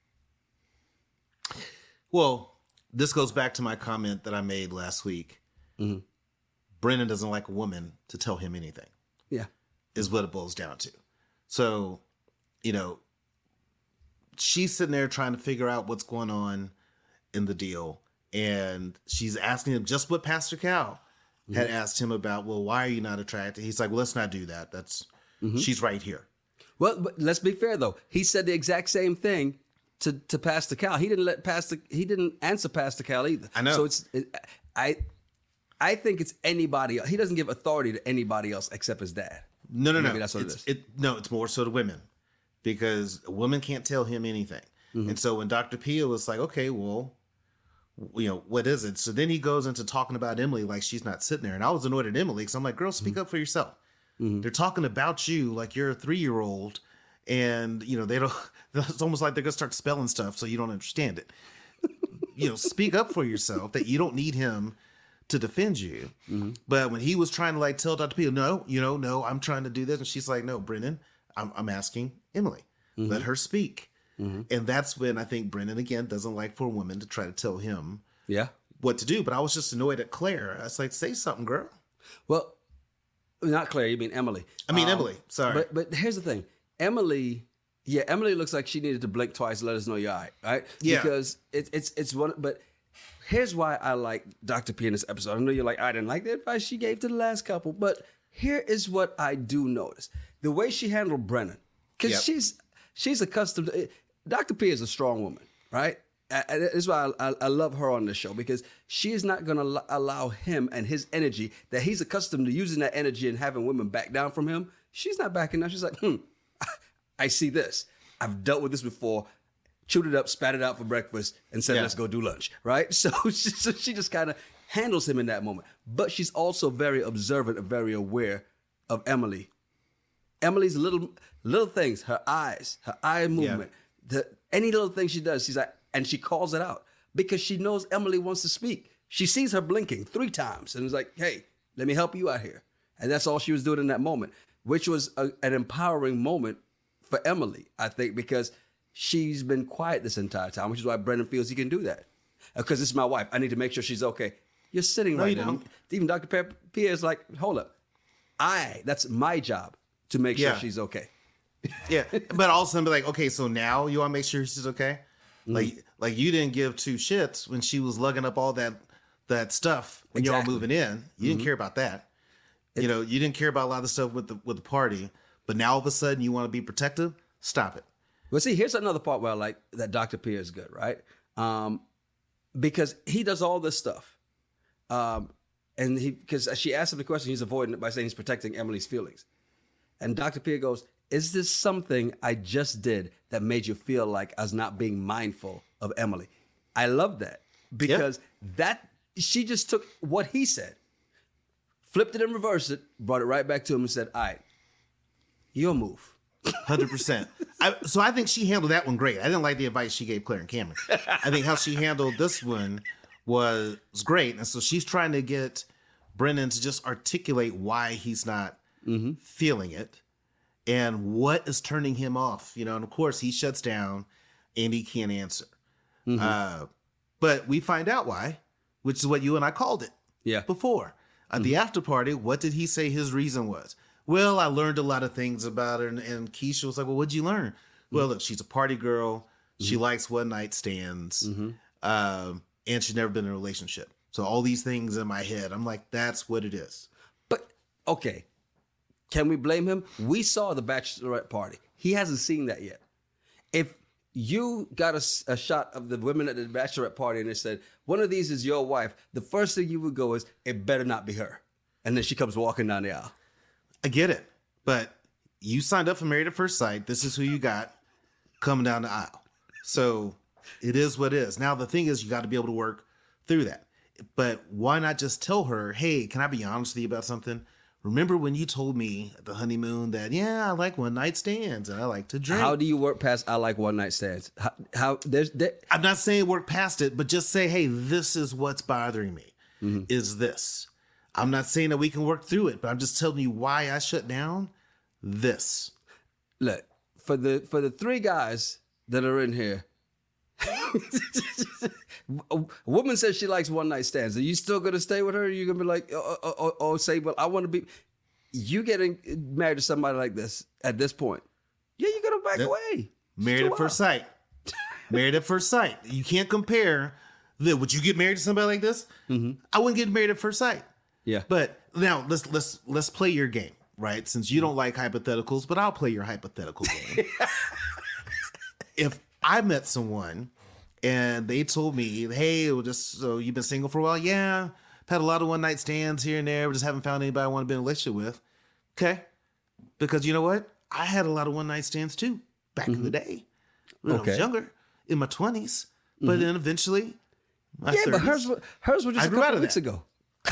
Speaker 2: Well, this goes back to my comment that I made last week. Mm-hmm. Brennan doesn't like a woman to tell him anything.
Speaker 1: Yeah.
Speaker 2: Is what it boils down to. So, you know, she's sitting there trying to figure out what's going on in the deal. And she's asking him just what Pastor Cal mm-hmm. had asked him about. Well, why are you not attracted? He's like, well, let's not do that. That's mm-hmm. she's right here.
Speaker 1: Well, but let's be fair, though. He said the exact same thing to, to Pastor Cal. He didn't let Pastor, he didn't answer Pastor Cal either.
Speaker 2: I know.
Speaker 1: So it's, it, I, I think it's anybody else. He doesn't give authority to anybody else except his dad.
Speaker 2: No, no,
Speaker 1: Maybe
Speaker 2: no.
Speaker 1: That's what
Speaker 2: it's,
Speaker 1: it is.
Speaker 2: It, no, it's more so to women. because a woman can't tell him anything. Mm-hmm. And so when Doctor Pia was like, okay, well, you know, what is it? So then he goes into talking about Emily like she's not sitting there. And I was annoyed at Emily because I'm like, girl, speak mm-hmm. up for yourself. Mm-hmm. They're talking about you like you're a three-year-old. And, you know, they don't, it's almost like they're going to start spelling stuff so you don't understand it. You know, speak up for yourself that you don't need him to defend you. Mm-hmm. But when he was trying to like tell Doctor Pia, no, you know, no, I'm trying to do this. And she's like, no, Brennan, I'm, I'm asking Emily, mm-hmm. let her speak. Mm-hmm. And that's when I think Brennan, again, doesn't like for a woman to try to tell him
Speaker 1: yeah.
Speaker 2: what to do. But I was just annoyed at Claire. I was like, say something, girl.
Speaker 1: Well, not Claire, you mean Emily.
Speaker 2: I mean,
Speaker 1: um,
Speaker 2: Emily, sorry.
Speaker 1: But, but here's the thing. Emily, yeah, Emily looks like she needed to blink twice to let us know you're all right, right?
Speaker 2: Yeah.
Speaker 1: Because it's it's it's one, but here's why I like Doctor P in this episode. I know you're like, I didn't like the advice she gave to the last couple, but here is what I do notice. The way she handled Brennan, because yep. she's she's accustomed to, Doctor P is a strong woman, right? And that's why I, I, I love her on this show, because she is not going to allow him and his energy that he's accustomed to using that energy and having women back down from him. She's not backing down. She's like, hmm. I see this. I've dealt with this before, chewed it up, spat it out for breakfast, and said, yeah. let's go do lunch, right? So she, so she just kind of handles him in that moment. But she's also very observant and very aware of Emily. Emily's little little things, her eyes, her eye movement, yeah. the any little thing she does, she's like, and she calls it out because she knows Emily wants to speak. She sees her blinking three times and is like, hey, let me help you out here. And that's all she was doing in that moment, which was a, an empowering moment for Emily, I think, because she's been quiet this entire time, which is why Brennan feels he can do that. Because this is my wife. I need to make sure she's okay. You're sitting no, right now. Even Doctor Pia is like, hold up. I, that's my job to make
Speaker 2: yeah.
Speaker 1: sure she's okay.
Speaker 2: Yeah. But also be like, okay, so now you want to make sure she's okay? Mm-hmm. Like, like you didn't give two shits when she was lugging up all that that stuff when exactly. y'all moving in. You mm-hmm. didn't care about that. It, you know, you didn't care about a lot of the stuff with the with the party. But now all of a sudden you want to be protective? Stop it.
Speaker 1: Well, see, here's another part where I like that Doctor Pia is good, right? Um, because he does all this stuff. Um, and he, because she asked him the question, he's avoiding it by saying he's protecting Emily's feelings. And Doctor Pia goes, is this something I just did that made you feel like I was not being mindful of Emily? I love that because yep. that she just took what he said, flipped it and reversed it, brought it right back to him and said, all right, your move.
Speaker 2: one hundred percent. I, so I think she handled that one great. I didn't like the advice she gave Claire and Cameron. I think how she handled this one was great. And so she's trying to get Brennan to just articulate why he's not mm-hmm. feeling it and what is turning him off. You know, and of course he shuts down and he can't answer. Mm-hmm. Uh, but we find out why, which is what you and I called it
Speaker 1: yeah.
Speaker 2: before. At mm-hmm. the after party, what did he say his reason was? Well, I learned a lot of things about her. And, and Keisha was like, well, what'd you learn? Mm-hmm. Well, look, she's a party girl. Mm-hmm. She likes one night stands. Mm-hmm. Um, and she's never been in a relationship. So all these things in my head, I'm like, that's what it is.
Speaker 1: But, okay. Can we blame him? We saw the bachelorette party. He hasn't seen that yet. If you got a, a shot of the women at the bachelorette party and they said, one of these is your wife, the first thing you would go is, it better not be her. And then she comes walking down the aisle.
Speaker 2: I get it, but you signed up for Married at First Sight. This is who you got coming down the aisle. So it is what it is. Now, the thing is, you got to be able to work through that. But why not just tell her, hey, can I be honest with you about something? Remember when you told me at the honeymoon that, yeah, I like one night stands and I like to drink.
Speaker 1: How do you work past I like one night stands? How, how there's there...
Speaker 2: I'm not saying work past it, but just say, hey, this is what's bothering me, mm-hmm. is this. I'm not saying that we can work through it, but I'm just telling you why I shut down this.
Speaker 1: Look, for the for the three guys that are in here, a woman says she likes one night stands. Are you still going to stay with her? Are you going to be like, or, or, or say, well, I want to be, you getting married to somebody like this at this point. Yeah, you're going to back
Speaker 2: that,
Speaker 1: away.
Speaker 2: Married at first sight. Married at first sight. You can't compare. The, would you get married to somebody like this? Mm-hmm. I wouldn't get married at first sight.
Speaker 1: Yeah.
Speaker 2: But now let's let's let's play your game, right? Since you don't like hypotheticals, but I'll play your hypothetical game. If I met someone and they told me, hey, well, just so you've been single for a while, yeah, I've had a lot of one night stands here and there, but just haven't found anybody I want to be in a relationship with. Okay. Because you know what? I had a lot of one night stands too. back in the day when I
Speaker 1: Okay.
Speaker 2: was younger, in my twenties. But then eventually, my
Speaker 1: Yeah, but
Speaker 2: thirties,
Speaker 1: hers, wa- hers was just
Speaker 2: I
Speaker 1: a
Speaker 2: grew out
Speaker 1: couple
Speaker 2: of
Speaker 1: weeks
Speaker 2: that.
Speaker 1: ago.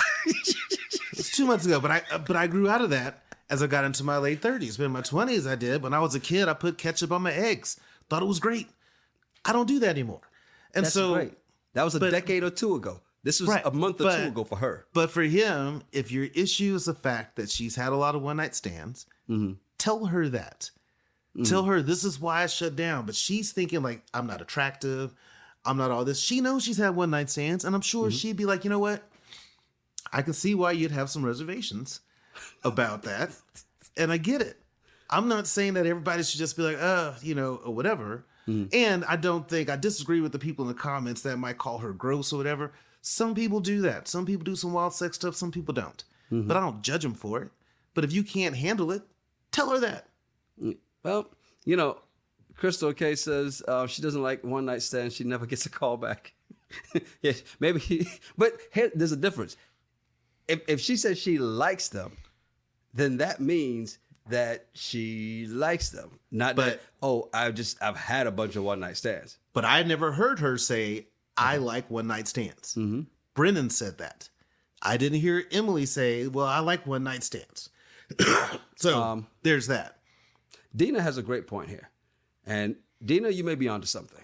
Speaker 2: it's two months ago. But I uh, but I grew out of that as I got into my late thirties. But in my twenties, I did. When I was a kid, I put ketchup on my eggs. Thought it was great. I don't do that anymore. And
Speaker 1: That's
Speaker 2: so,
Speaker 1: great. That was a
Speaker 2: but-
Speaker 1: decade or two ago. This was
Speaker 2: Right,
Speaker 1: a month or
Speaker 2: but-
Speaker 1: two ago for her.
Speaker 2: but for him, if your issue is the fact that she's had a lot of one night stands, tell her that. Tell her this is why I shut down. But she's thinking like, I'm not attractive. I'm not all this. She knows she's had one night stands, and I'm sure she'd be like, you know what? I can see why you'd have some reservations about that, and I get it. I'm not saying that everybody should just be like, uh, you know, or whatever. And I don't think I disagree with the people in the comments that might call her gross or whatever. Some people do that. Some people do some wild sex stuff. Some people don't. But I don't judge them for it. But if you can't handle it, tell her that.
Speaker 1: Well, you know, Crystal K says uh, she doesn't like one night stands. She never gets a call back. Yeah, maybe. He, but here, there's a difference. If if she says she likes them, then that means that she likes them. Not
Speaker 2: But-
Speaker 1: that, oh, I've just I've had a bunch of one night stands.
Speaker 2: But I never heard her say, I like one night stands. Brennan said that. I didn't hear Emily say, well, I like one night stands. so there's that.
Speaker 1: Dina has a great point here. And Dina, you may be onto something.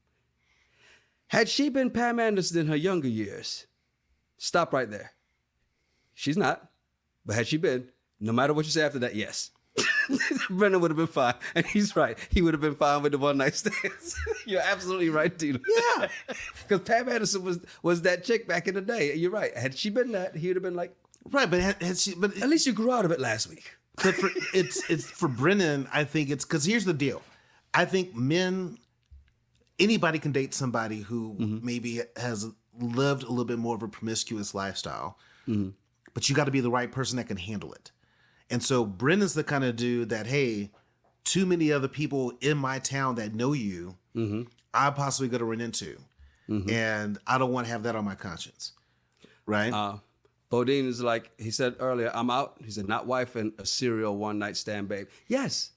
Speaker 1: Had she been Pam Anderson in her younger years, stop right there. She's not. But had she been, no matter what you say after that, yes. Brennan would have been fine. And he's right. He would have been fine with the one night stands. You're absolutely right, Dina.
Speaker 2: Yeah.
Speaker 1: Because Pam Anderson was, was that chick back in the day. You're right. Had she been that, he would have been like,
Speaker 2: Right, but had, had she, but
Speaker 1: at least you grew out of it last week.
Speaker 2: But for, it's it's for Brennan, I think it's because here's the deal. I think men, anybody can date somebody who maybe has lived a little bit more of a promiscuous lifestyle, but you got to be the right person that can handle it. And so Brennan's the kind of dude that, hey, too many other people in my town that know you, I'm possibly going to run into, and I don't want to have that on my conscience, right?
Speaker 1: Uh, Bodine is like, he said earlier, I'm out. He said, not wife and a serial one night stand babe. Yes.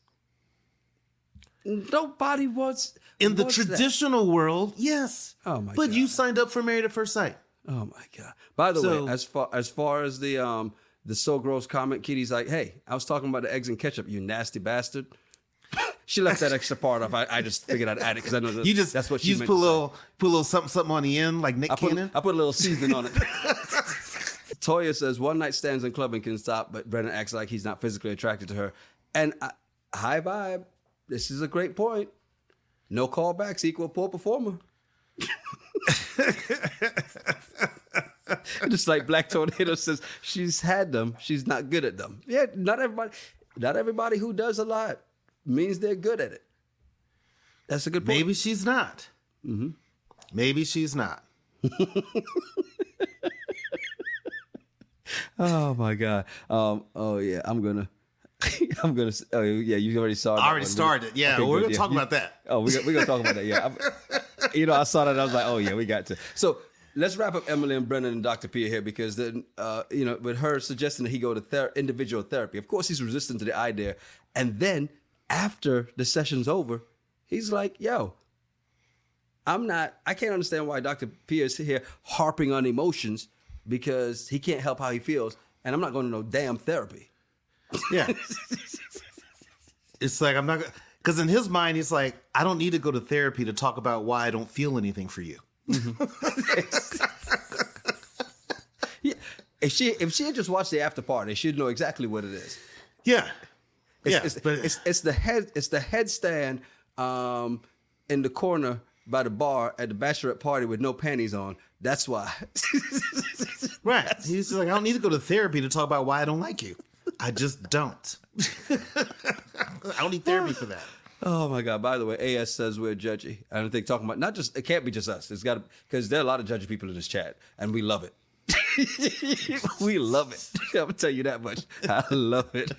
Speaker 1: Nobody wants.
Speaker 2: In the
Speaker 1: wants that.
Speaker 2: traditional world, yes.
Speaker 1: Oh, my
Speaker 2: But
Speaker 1: God.
Speaker 2: you signed up for Married at First Sight.
Speaker 1: Oh my God. By the
Speaker 2: So-
Speaker 1: way, as far as far as the um the so gross comment, Kitty's like, hey, I was talking about the eggs and ketchup, you nasty bastard. She left that extra part off. I, I just figured I'd add it because I know that,
Speaker 2: You just
Speaker 1: that's what she
Speaker 2: you just
Speaker 1: meant
Speaker 2: put a
Speaker 1: to say.
Speaker 2: little put a little something something on the end like Nick
Speaker 1: I put,
Speaker 2: Cannon.
Speaker 1: I put a little seasoning on it. Toya says one night stands and clubbing can stop, but Brennan acts like he's not physically attracted to her. And I, high vibe. This is a great point. No callbacks equal poor performer. Just like Black Tornado says, she's had them. She's not good at them. Yeah, not everybody. Not everybody who does a lot means they're good at it. That's a good point.
Speaker 2: Maybe she's not.
Speaker 1: Mm-hmm.
Speaker 2: Maybe she's not.
Speaker 1: Oh my God. Um. Oh yeah. I'm gonna. I'm gonna. Oh yeah. You already saw. That
Speaker 2: I already
Speaker 1: one.
Speaker 2: started. Yeah,
Speaker 1: Okay,
Speaker 2: we're
Speaker 1: good,
Speaker 2: gonna
Speaker 1: yeah.
Speaker 2: talk
Speaker 1: You-
Speaker 2: about that.
Speaker 1: Oh, we got, we're gonna talk about that. Yeah. I'm- you know, I saw that. I was like, oh yeah, we got to. So let's wrap up Emily and Brennan and Doctor Pia here because then, uh, you know, with her suggesting that he go to ther- individual therapy, of course he's resistant to the idea. And then after the session's over, he's like, yo. I'm not, I can't understand why Doctor Pia is here harping on emotions because he can't help how he feels. And I'm not going to no damn therapy.
Speaker 2: Yeah. It's like I'm not because in his mind he's like, I don't need to go to therapy to talk about why I don't feel anything for you.
Speaker 1: Yeah. If she if she had just watched the after party, she'd know exactly what it is.
Speaker 2: Yeah.
Speaker 1: It's,
Speaker 2: yeah.
Speaker 1: it's,
Speaker 2: but
Speaker 1: it's, it's the head it's the headstand um, in the corner by the bar at the bachelorette party with no panties on. That's why.
Speaker 2: right. He's like, I don't need to go to therapy to talk about why I don't like you. I just don't. I don't need therapy for that.
Speaker 1: Oh my God! By the way, A S says we're judgy. I don't think talking about not just it can't be just us. It's got to because there are a lot of judgy people in this chat, and we love it. We love it. I'm gonna tell you that much. I love it.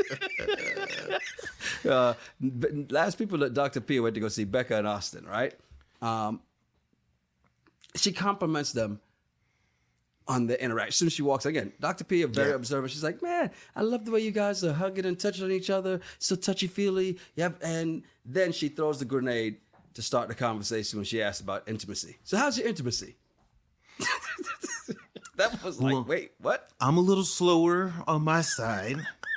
Speaker 1: uh, but last people that Doctor P went to go see Becca and Austin, right? Um, she compliments them on the interaction. As soon as she walks again, Doctor P, very
Speaker 2: Yeah.
Speaker 1: observant. She's like, man, I love the way you guys are hugging and touching on each other, so touchy feely. Yep. And then she throws the grenade to start the conversation when she asks about intimacy. So how's your intimacy? That was like,
Speaker 2: Well,
Speaker 1: wait, what?
Speaker 2: I'm a little slower on my side.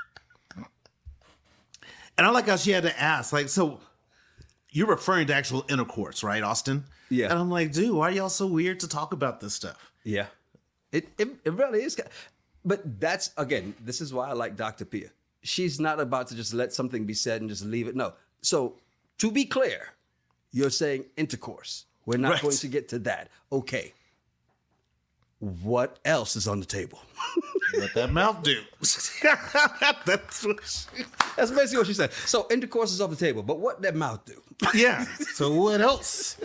Speaker 2: And I like how she had to ask, like, so you're referring to actual intercourse, right, Austin?
Speaker 1: Yeah.
Speaker 2: And I'm like, dude, why are y'all so weird to talk about this stuff?
Speaker 1: Yeah. It, it it really is. But that's, again, this is why I like Doctor Pia. She's not about to just let something be said and just leave it. No. So to be clear, you're saying intercourse. We're not
Speaker 2: Right.
Speaker 1: going to get to that. Okay. What else is on the table?
Speaker 2: What that mouth do? That's what she,
Speaker 1: That's basically what she said. So intercourse is off the table, but what that mouth do?
Speaker 2: yeah. So what else?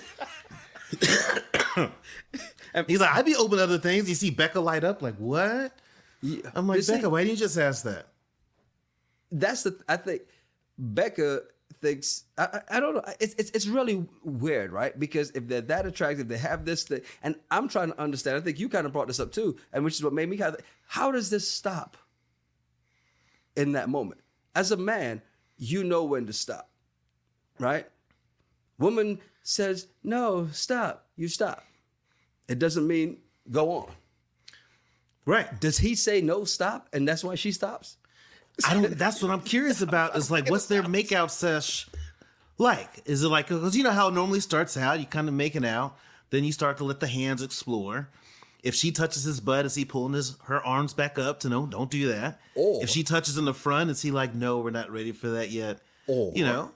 Speaker 2: He's like, I'd be open to other things. You see Becca light up, like, what?
Speaker 1: Yeah.
Speaker 2: I'm like,
Speaker 1: This
Speaker 2: Becca,
Speaker 1: ain't-
Speaker 2: why didn't you just ask that?
Speaker 1: That's the I think Becca thinks I, I, I don't know it's, it's it's really weird, right? Because if they're that attractive, they have this thing, and I'm trying to understand. I think you kind of brought this up too, and which is what made me kind of how does this stop in that moment? As a man, you know when to stop, right? Woman says no, stop. You stop. It doesn't mean go on.
Speaker 2: Right.
Speaker 1: Does he say no, stop, and that's why she stops?
Speaker 2: I don't. That's what I'm curious about. Is like, what's their makeout sesh like? Is it like, because you know how it normally starts out? You kind of making out, then you start to let the hands explore. If she touches his butt, is he pulling his her arms back up to no? Don't do that.
Speaker 1: Or-
Speaker 2: if she touches in the front, is he like, no, we're not ready for that yet?
Speaker 1: Or-
Speaker 2: you know,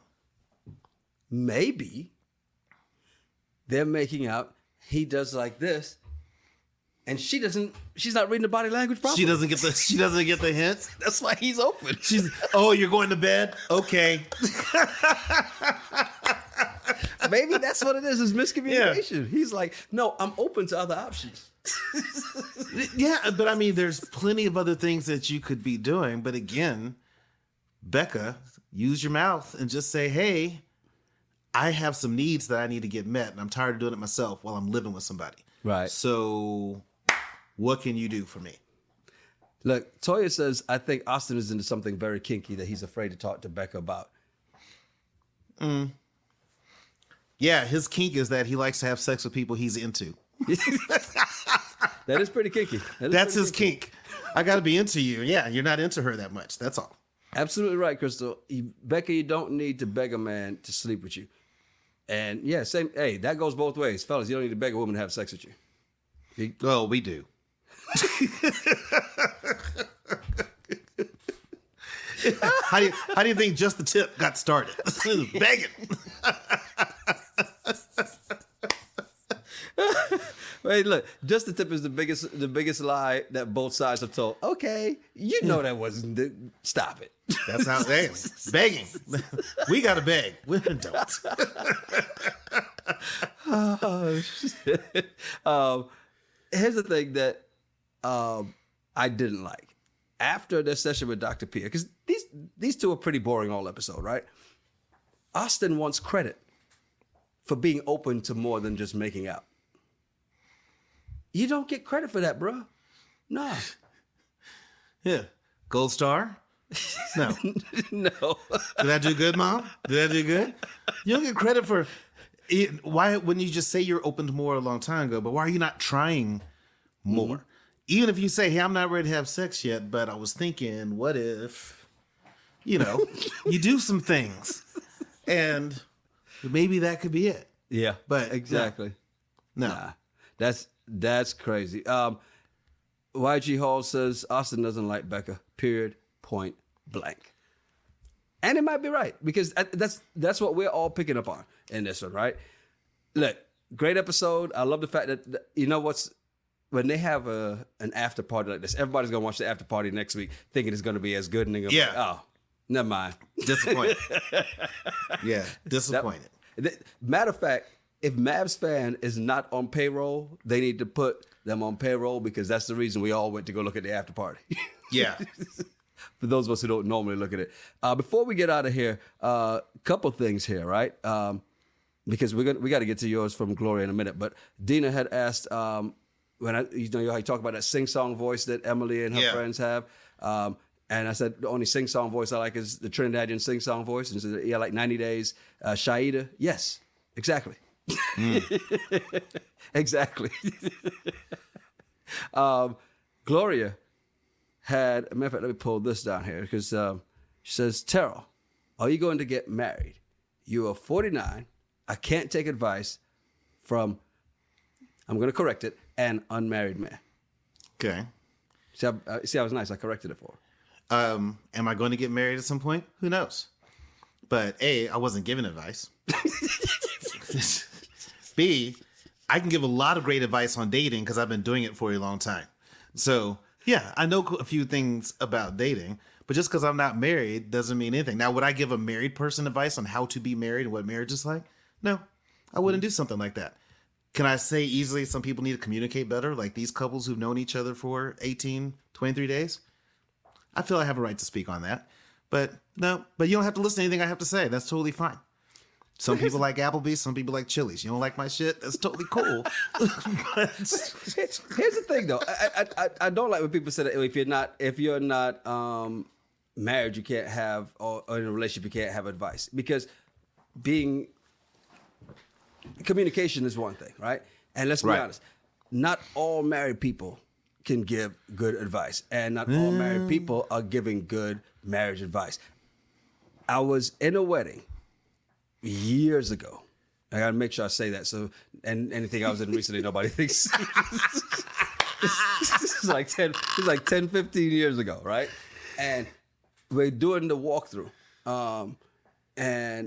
Speaker 1: Maybe they're making out. He does like this, and she doesn't. She's not reading the body language properly.
Speaker 2: she doesn't get the she doesn't get the hint.
Speaker 1: That's why he's open.
Speaker 2: She's oh, you're going to bed? Okay.
Speaker 1: Maybe that's what it is. Is miscommunication. He's like, no, I'm open to other options.
Speaker 2: Yeah, but I mean, there's plenty of other things that you could be doing. But again, Becca, use your mouth and just say, hey, I have some needs that I need to get met, and I'm tired of doing it myself while I'm living with somebody.
Speaker 1: Right.
Speaker 2: So what can you do for me?
Speaker 1: Look, Toya says, I think Austin is into something very kinky that he's afraid to talk to Becca about.
Speaker 2: Yeah, his kink is that he likes to have sex with people he's into.
Speaker 1: That is pretty kinky. That is
Speaker 2: That's
Speaker 1: pretty
Speaker 2: his
Speaker 1: kinky.
Speaker 2: kink. I got to be into you. Yeah, you're not into her that much. That's all.
Speaker 1: Absolutely right, Crystal. You, Becca, you don't need to beg a man to sleep with you. And yeah, same. Hey, that goes both ways, fellas. You don't need to beg a woman to have sex with you. You-
Speaker 2: Oh, we do. how do you how do you think Just the Tip got started? Begging.
Speaker 1: Wait, look, just the tip is the biggest the biggest lie that both sides have told. Okay, you know that wasn't the, stop it.
Speaker 2: That's how they begging. We gotta beg. Women don't.
Speaker 1: Oh, shit. Um, here's the thing that um, I didn't like after the session with Doctor Pia, because these these two are pretty boring all episode, right? Austin wants credit for being open to more than just making out. You don't get credit for that, bro. Nah.
Speaker 2: Yeah. Gold star? No.
Speaker 1: No.
Speaker 2: Did I do good, Mom? Did I do good? You don't get credit for it. Why wouldn't you just say you're open to more a long time ago? But why are you not trying more? Mm-hmm. Even if you say, hey, I'm not ready to have sex yet, but I was thinking, what if, you know, you do some things and maybe that could be it.
Speaker 1: Yeah.
Speaker 2: But
Speaker 1: exactly.
Speaker 2: No.
Speaker 1: Nah. That's that's crazy. Um, Y G Hall says Austin doesn't like Becca. Period. Point blank. And it might be right, because that's that's what we're all picking up on in this one, right? Look, great episode. I love the fact that, you know what's, when they have a an after party like this, everybody's gonna watch the after party next week thinking it's gonna be as good, and they're gonna
Speaker 2: Yeah.
Speaker 1: be like, oh, never mind.
Speaker 2: Disappointed. Yeah, disappointed.
Speaker 1: That, matter of fact, if Mavs fan is not on payroll, they need to put them on payroll, because that's the reason we all went to go look at the after party.
Speaker 2: Yeah.
Speaker 1: For those of us who don't normally look at it. Uh, before we get out of here, a uh, couple things here, right? Um, because we're gonna, we got to get to yours from Gloria in a minute. But Dina had asked, um, when I, you know, how you talk about that sing-song voice that Emily and her
Speaker 2: Yeah.
Speaker 1: friends have. Um, and I said, the only sing-song voice I like is the Trinidadian sing-song voice. And she said, yeah, like ninety days. Uh, Shaida, yes, exactly. Mm. Exactly. um, Gloria had, a matter of fact, let me pull this down here because um, she says, Terrell, are you going to get married? You are forty-nine. I can't take advice from, I'm going to correct it, an unmarried man.
Speaker 2: Okay.
Speaker 1: See, I, uh, see, I was nice. I corrected it for her.
Speaker 2: Um, am I going to get married at some point? Who knows? But A, I wasn't giving advice. B, I can give a lot of great advice on dating because I've been doing it for a long time. So, yeah, I know a few things about dating, but just because I'm not married doesn't mean anything. Now, would I give a married person advice on how to be married and what marriage is like? No, I wouldn't do something like that. Can I say easily some people need to communicate better? Like these couples who've known each other for eighteen, twenty-three days? I feel I have a right to speak on that. But no, but you don't have to listen to anything I have to say. That's totally fine. Some people like Applebee's, some people like Chili's. You don't like my shit? That's totally cool. But
Speaker 1: Here's the thing, though. I, I, I, I don't like when people say that if you're not if you're not um, married, you can't have, or, or in a relationship, you can't have advice. Because being, communication is one thing, right? And let's be
Speaker 2: Right.
Speaker 1: honest, not all married people can give good advice. And not all married people are giving good marriage advice. I was in a wedding years ago. I gotta make sure I say that. So, and anything I was in recently, nobody thinks. This is like ten. This is like ten, fifteen years ago, right? And we're doing the walkthrough, um, and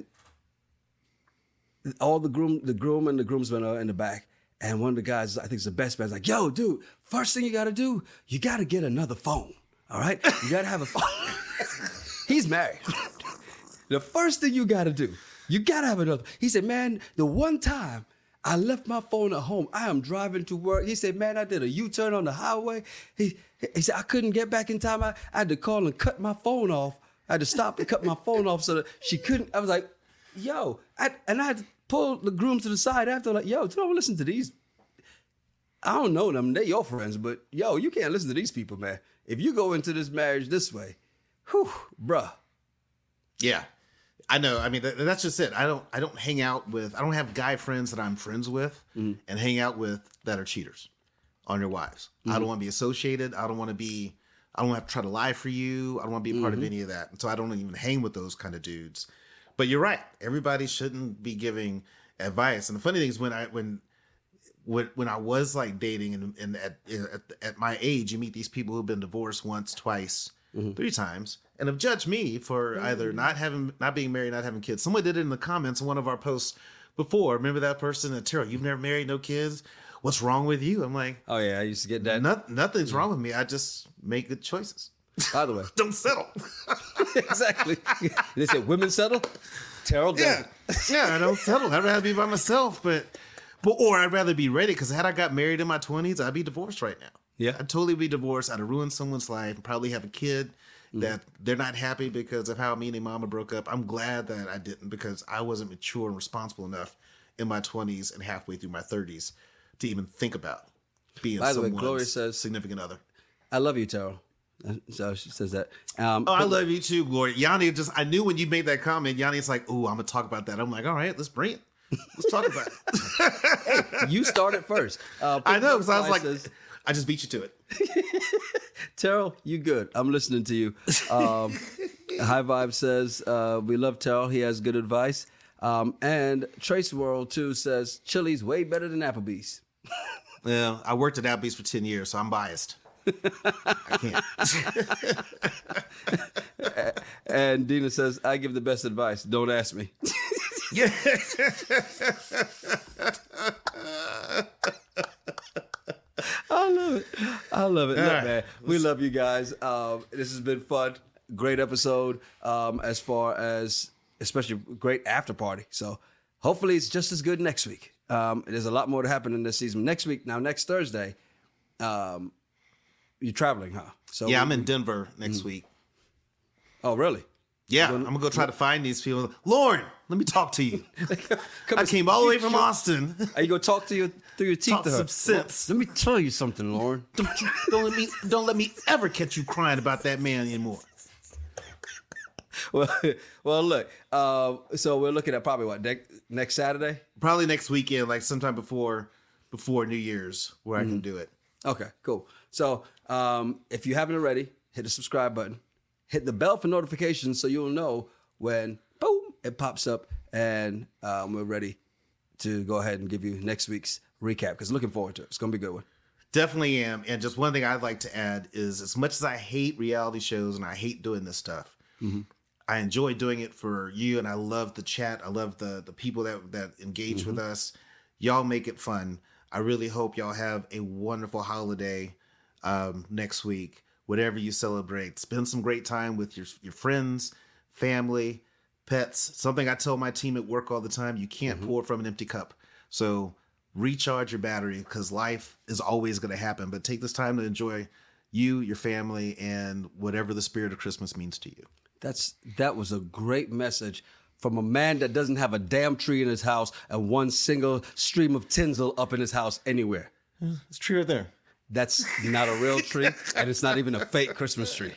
Speaker 1: all the groom, the groom and the groomsmen are in the back. And one of the guys, I think it's the best man, is like, "Yo, dude, first thing you gotta do, you gotta get another phone. All right, you gotta have a phone." He's married. The first thing you gotta do, you gotta have another. He said, man, the one time I left my phone at home, I am driving to work. He said, man, I did a U-turn on the highway. He, he said, I couldn't get back in time. I, I had to call and cut my phone off. I had to stop and cut my phone off so that she couldn't. I was like, yo, I, and I had to pull the groom to the side after, like, yo, don't listen to these. I don't know them. They're your friends, but yo, you can't listen to these people, man. If you go into this marriage this way, whew, bruh.
Speaker 2: yeah, I know. I mean, th- that's just it. I don't. I don't hang out with. I don't have guy friends that I'm friends with, mm-hmm. and hang out with that are cheaters on your wives. Mm-hmm. I don't want to be associated. I don't want to be. I don't have to try to lie for you. I don't want to be a part mm-hmm. of any of that. And so I don't even hang with those kind of dudes. But you're right. Everybody shouldn't be giving advice. And the funny thing is when I when when when I was like dating and, and at, at at my age, you meet these people who've been divorced once, twice, mm-hmm. three times, and have judged me for either not having, not being married, not having kids. Someone did it in the comments on one of our posts before. Remember that person that, Terrell, you've never married, no kids? What's wrong with you? I'm like,
Speaker 1: oh yeah, I used to get that.
Speaker 2: Not, nothing's wrong with me. I just make good choices.
Speaker 1: By the way,
Speaker 2: don't settle.
Speaker 1: Exactly. They said women settle. Terrell doesn't.
Speaker 2: Yeah, yeah, I don't settle. I'd rather be by myself, but, but or I'd rather be ready. Because had I got married in my twenties, I'd be divorced right now.
Speaker 1: Yeah,
Speaker 2: I'd totally be divorced. I'd have ruined someone's life and probably have a kid that they're not happy because of how me and their mama broke up. I'm glad that I didn't, because I wasn't mature and responsible enough in my twenties and halfway through my thirties to even think about being
Speaker 1: By the way,
Speaker 2: someone's
Speaker 1: Gloria says,
Speaker 2: significant other.
Speaker 1: I love you, Terrell. So she says that. Um,
Speaker 2: oh, I love you too, Gloria. Yanni just, I knew when you made that comment, Yanni's like, oh, I'm going to talk about that. I'm like, all right, let's bring it. Let's talk about it.
Speaker 1: Hey, you started first. Uh,
Speaker 2: I know, because I was like,
Speaker 1: says,
Speaker 2: I just beat you to it.
Speaker 1: Terrell, you good. I'm listening to you. Um, High Vibe says, uh, we love Terrell. He has good advice. Um, and Trace World, too, says, Chili's way better than Applebee's.
Speaker 2: Well, I worked at Applebee's for ten years, so I'm biased. I
Speaker 1: can't. And Dina says, I give the best advice. Don't ask me.
Speaker 2: Yeah.
Speaker 1: I love it. I love it. Look,
Speaker 2: right.
Speaker 1: man, we love you guys. Um, this has been fun. Great episode. Um, as far as, especially great after party. So hopefully it's just as good next week. Um, there's a lot more to happen in this season. Next week, now next Thursday, um, you're traveling, huh? So
Speaker 2: yeah,
Speaker 1: we,
Speaker 2: I'm in Denver next mm. week.
Speaker 1: Oh, really?
Speaker 2: Yeah, I'm gonna go try to find these people. Lauren, let me talk to you. I came all the way from Austin.
Speaker 1: Are you gonna talk to your through your teeth
Speaker 2: Talk
Speaker 1: to her?
Speaker 2: some sense.
Speaker 1: Let me tell you something, Lauren.
Speaker 2: Don't, you, don't let me don't let me ever catch you crying about that man anymore.
Speaker 1: Well, well, look. Uh, so we're looking at probably what next next Saturday.
Speaker 2: Probably next weekend, like sometime before before New Year's, where mm-hmm. I can do it.
Speaker 1: Okay, cool. So um, if you haven't already, hit the subscribe button. Hit the bell for notifications so you'll know when, boom, it pops up and um, we're ready to go ahead and give you next week's recap because looking forward to it. It's going to be a good one.
Speaker 2: Definitely am. And just one thing I'd like to add is as much as I hate reality shows and I hate doing this stuff, mm-hmm. I enjoy doing it for you and I love the chat. I love the, the people that, that engage mm-hmm. with us. Y'all make it fun. I really hope y'all have a wonderful holiday um, next week. Whatever you celebrate, spend some great time with your your friends, family, pets. Something I tell my team at work all the time, you can't mm-hmm. pour from an empty cup. So recharge your battery because life is always going to happen. But take this time to enjoy you, your family, and whatever the spirit of Christmas means to you.
Speaker 1: That's That was a great message from a man that doesn't have a damn tree in his house and one single stream of tinsel up in his house anywhere.
Speaker 2: It's true right there.
Speaker 1: That's not a real tree, and it's not even a fake Christmas tree.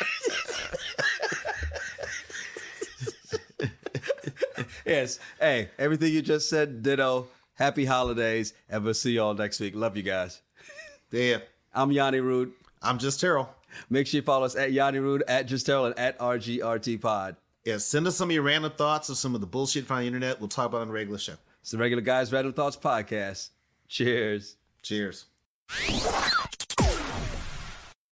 Speaker 1: Yes. Hey, everything you just said, ditto. Happy holidays, and we'll see you all next week. Love you guys.
Speaker 2: Yeah.
Speaker 1: I'm Yanni Rude.
Speaker 2: I'm Just Terrell.
Speaker 1: Make sure you follow us at Yanni Rude, at Just Terrell, and at R G R T Pod.
Speaker 2: Yeah, send us some of your random thoughts or some of the bullshit from the internet. We'll talk about it on the regular show.
Speaker 1: It's the Regular Guys Random Thoughts Podcast. Cheers.
Speaker 2: Cheers.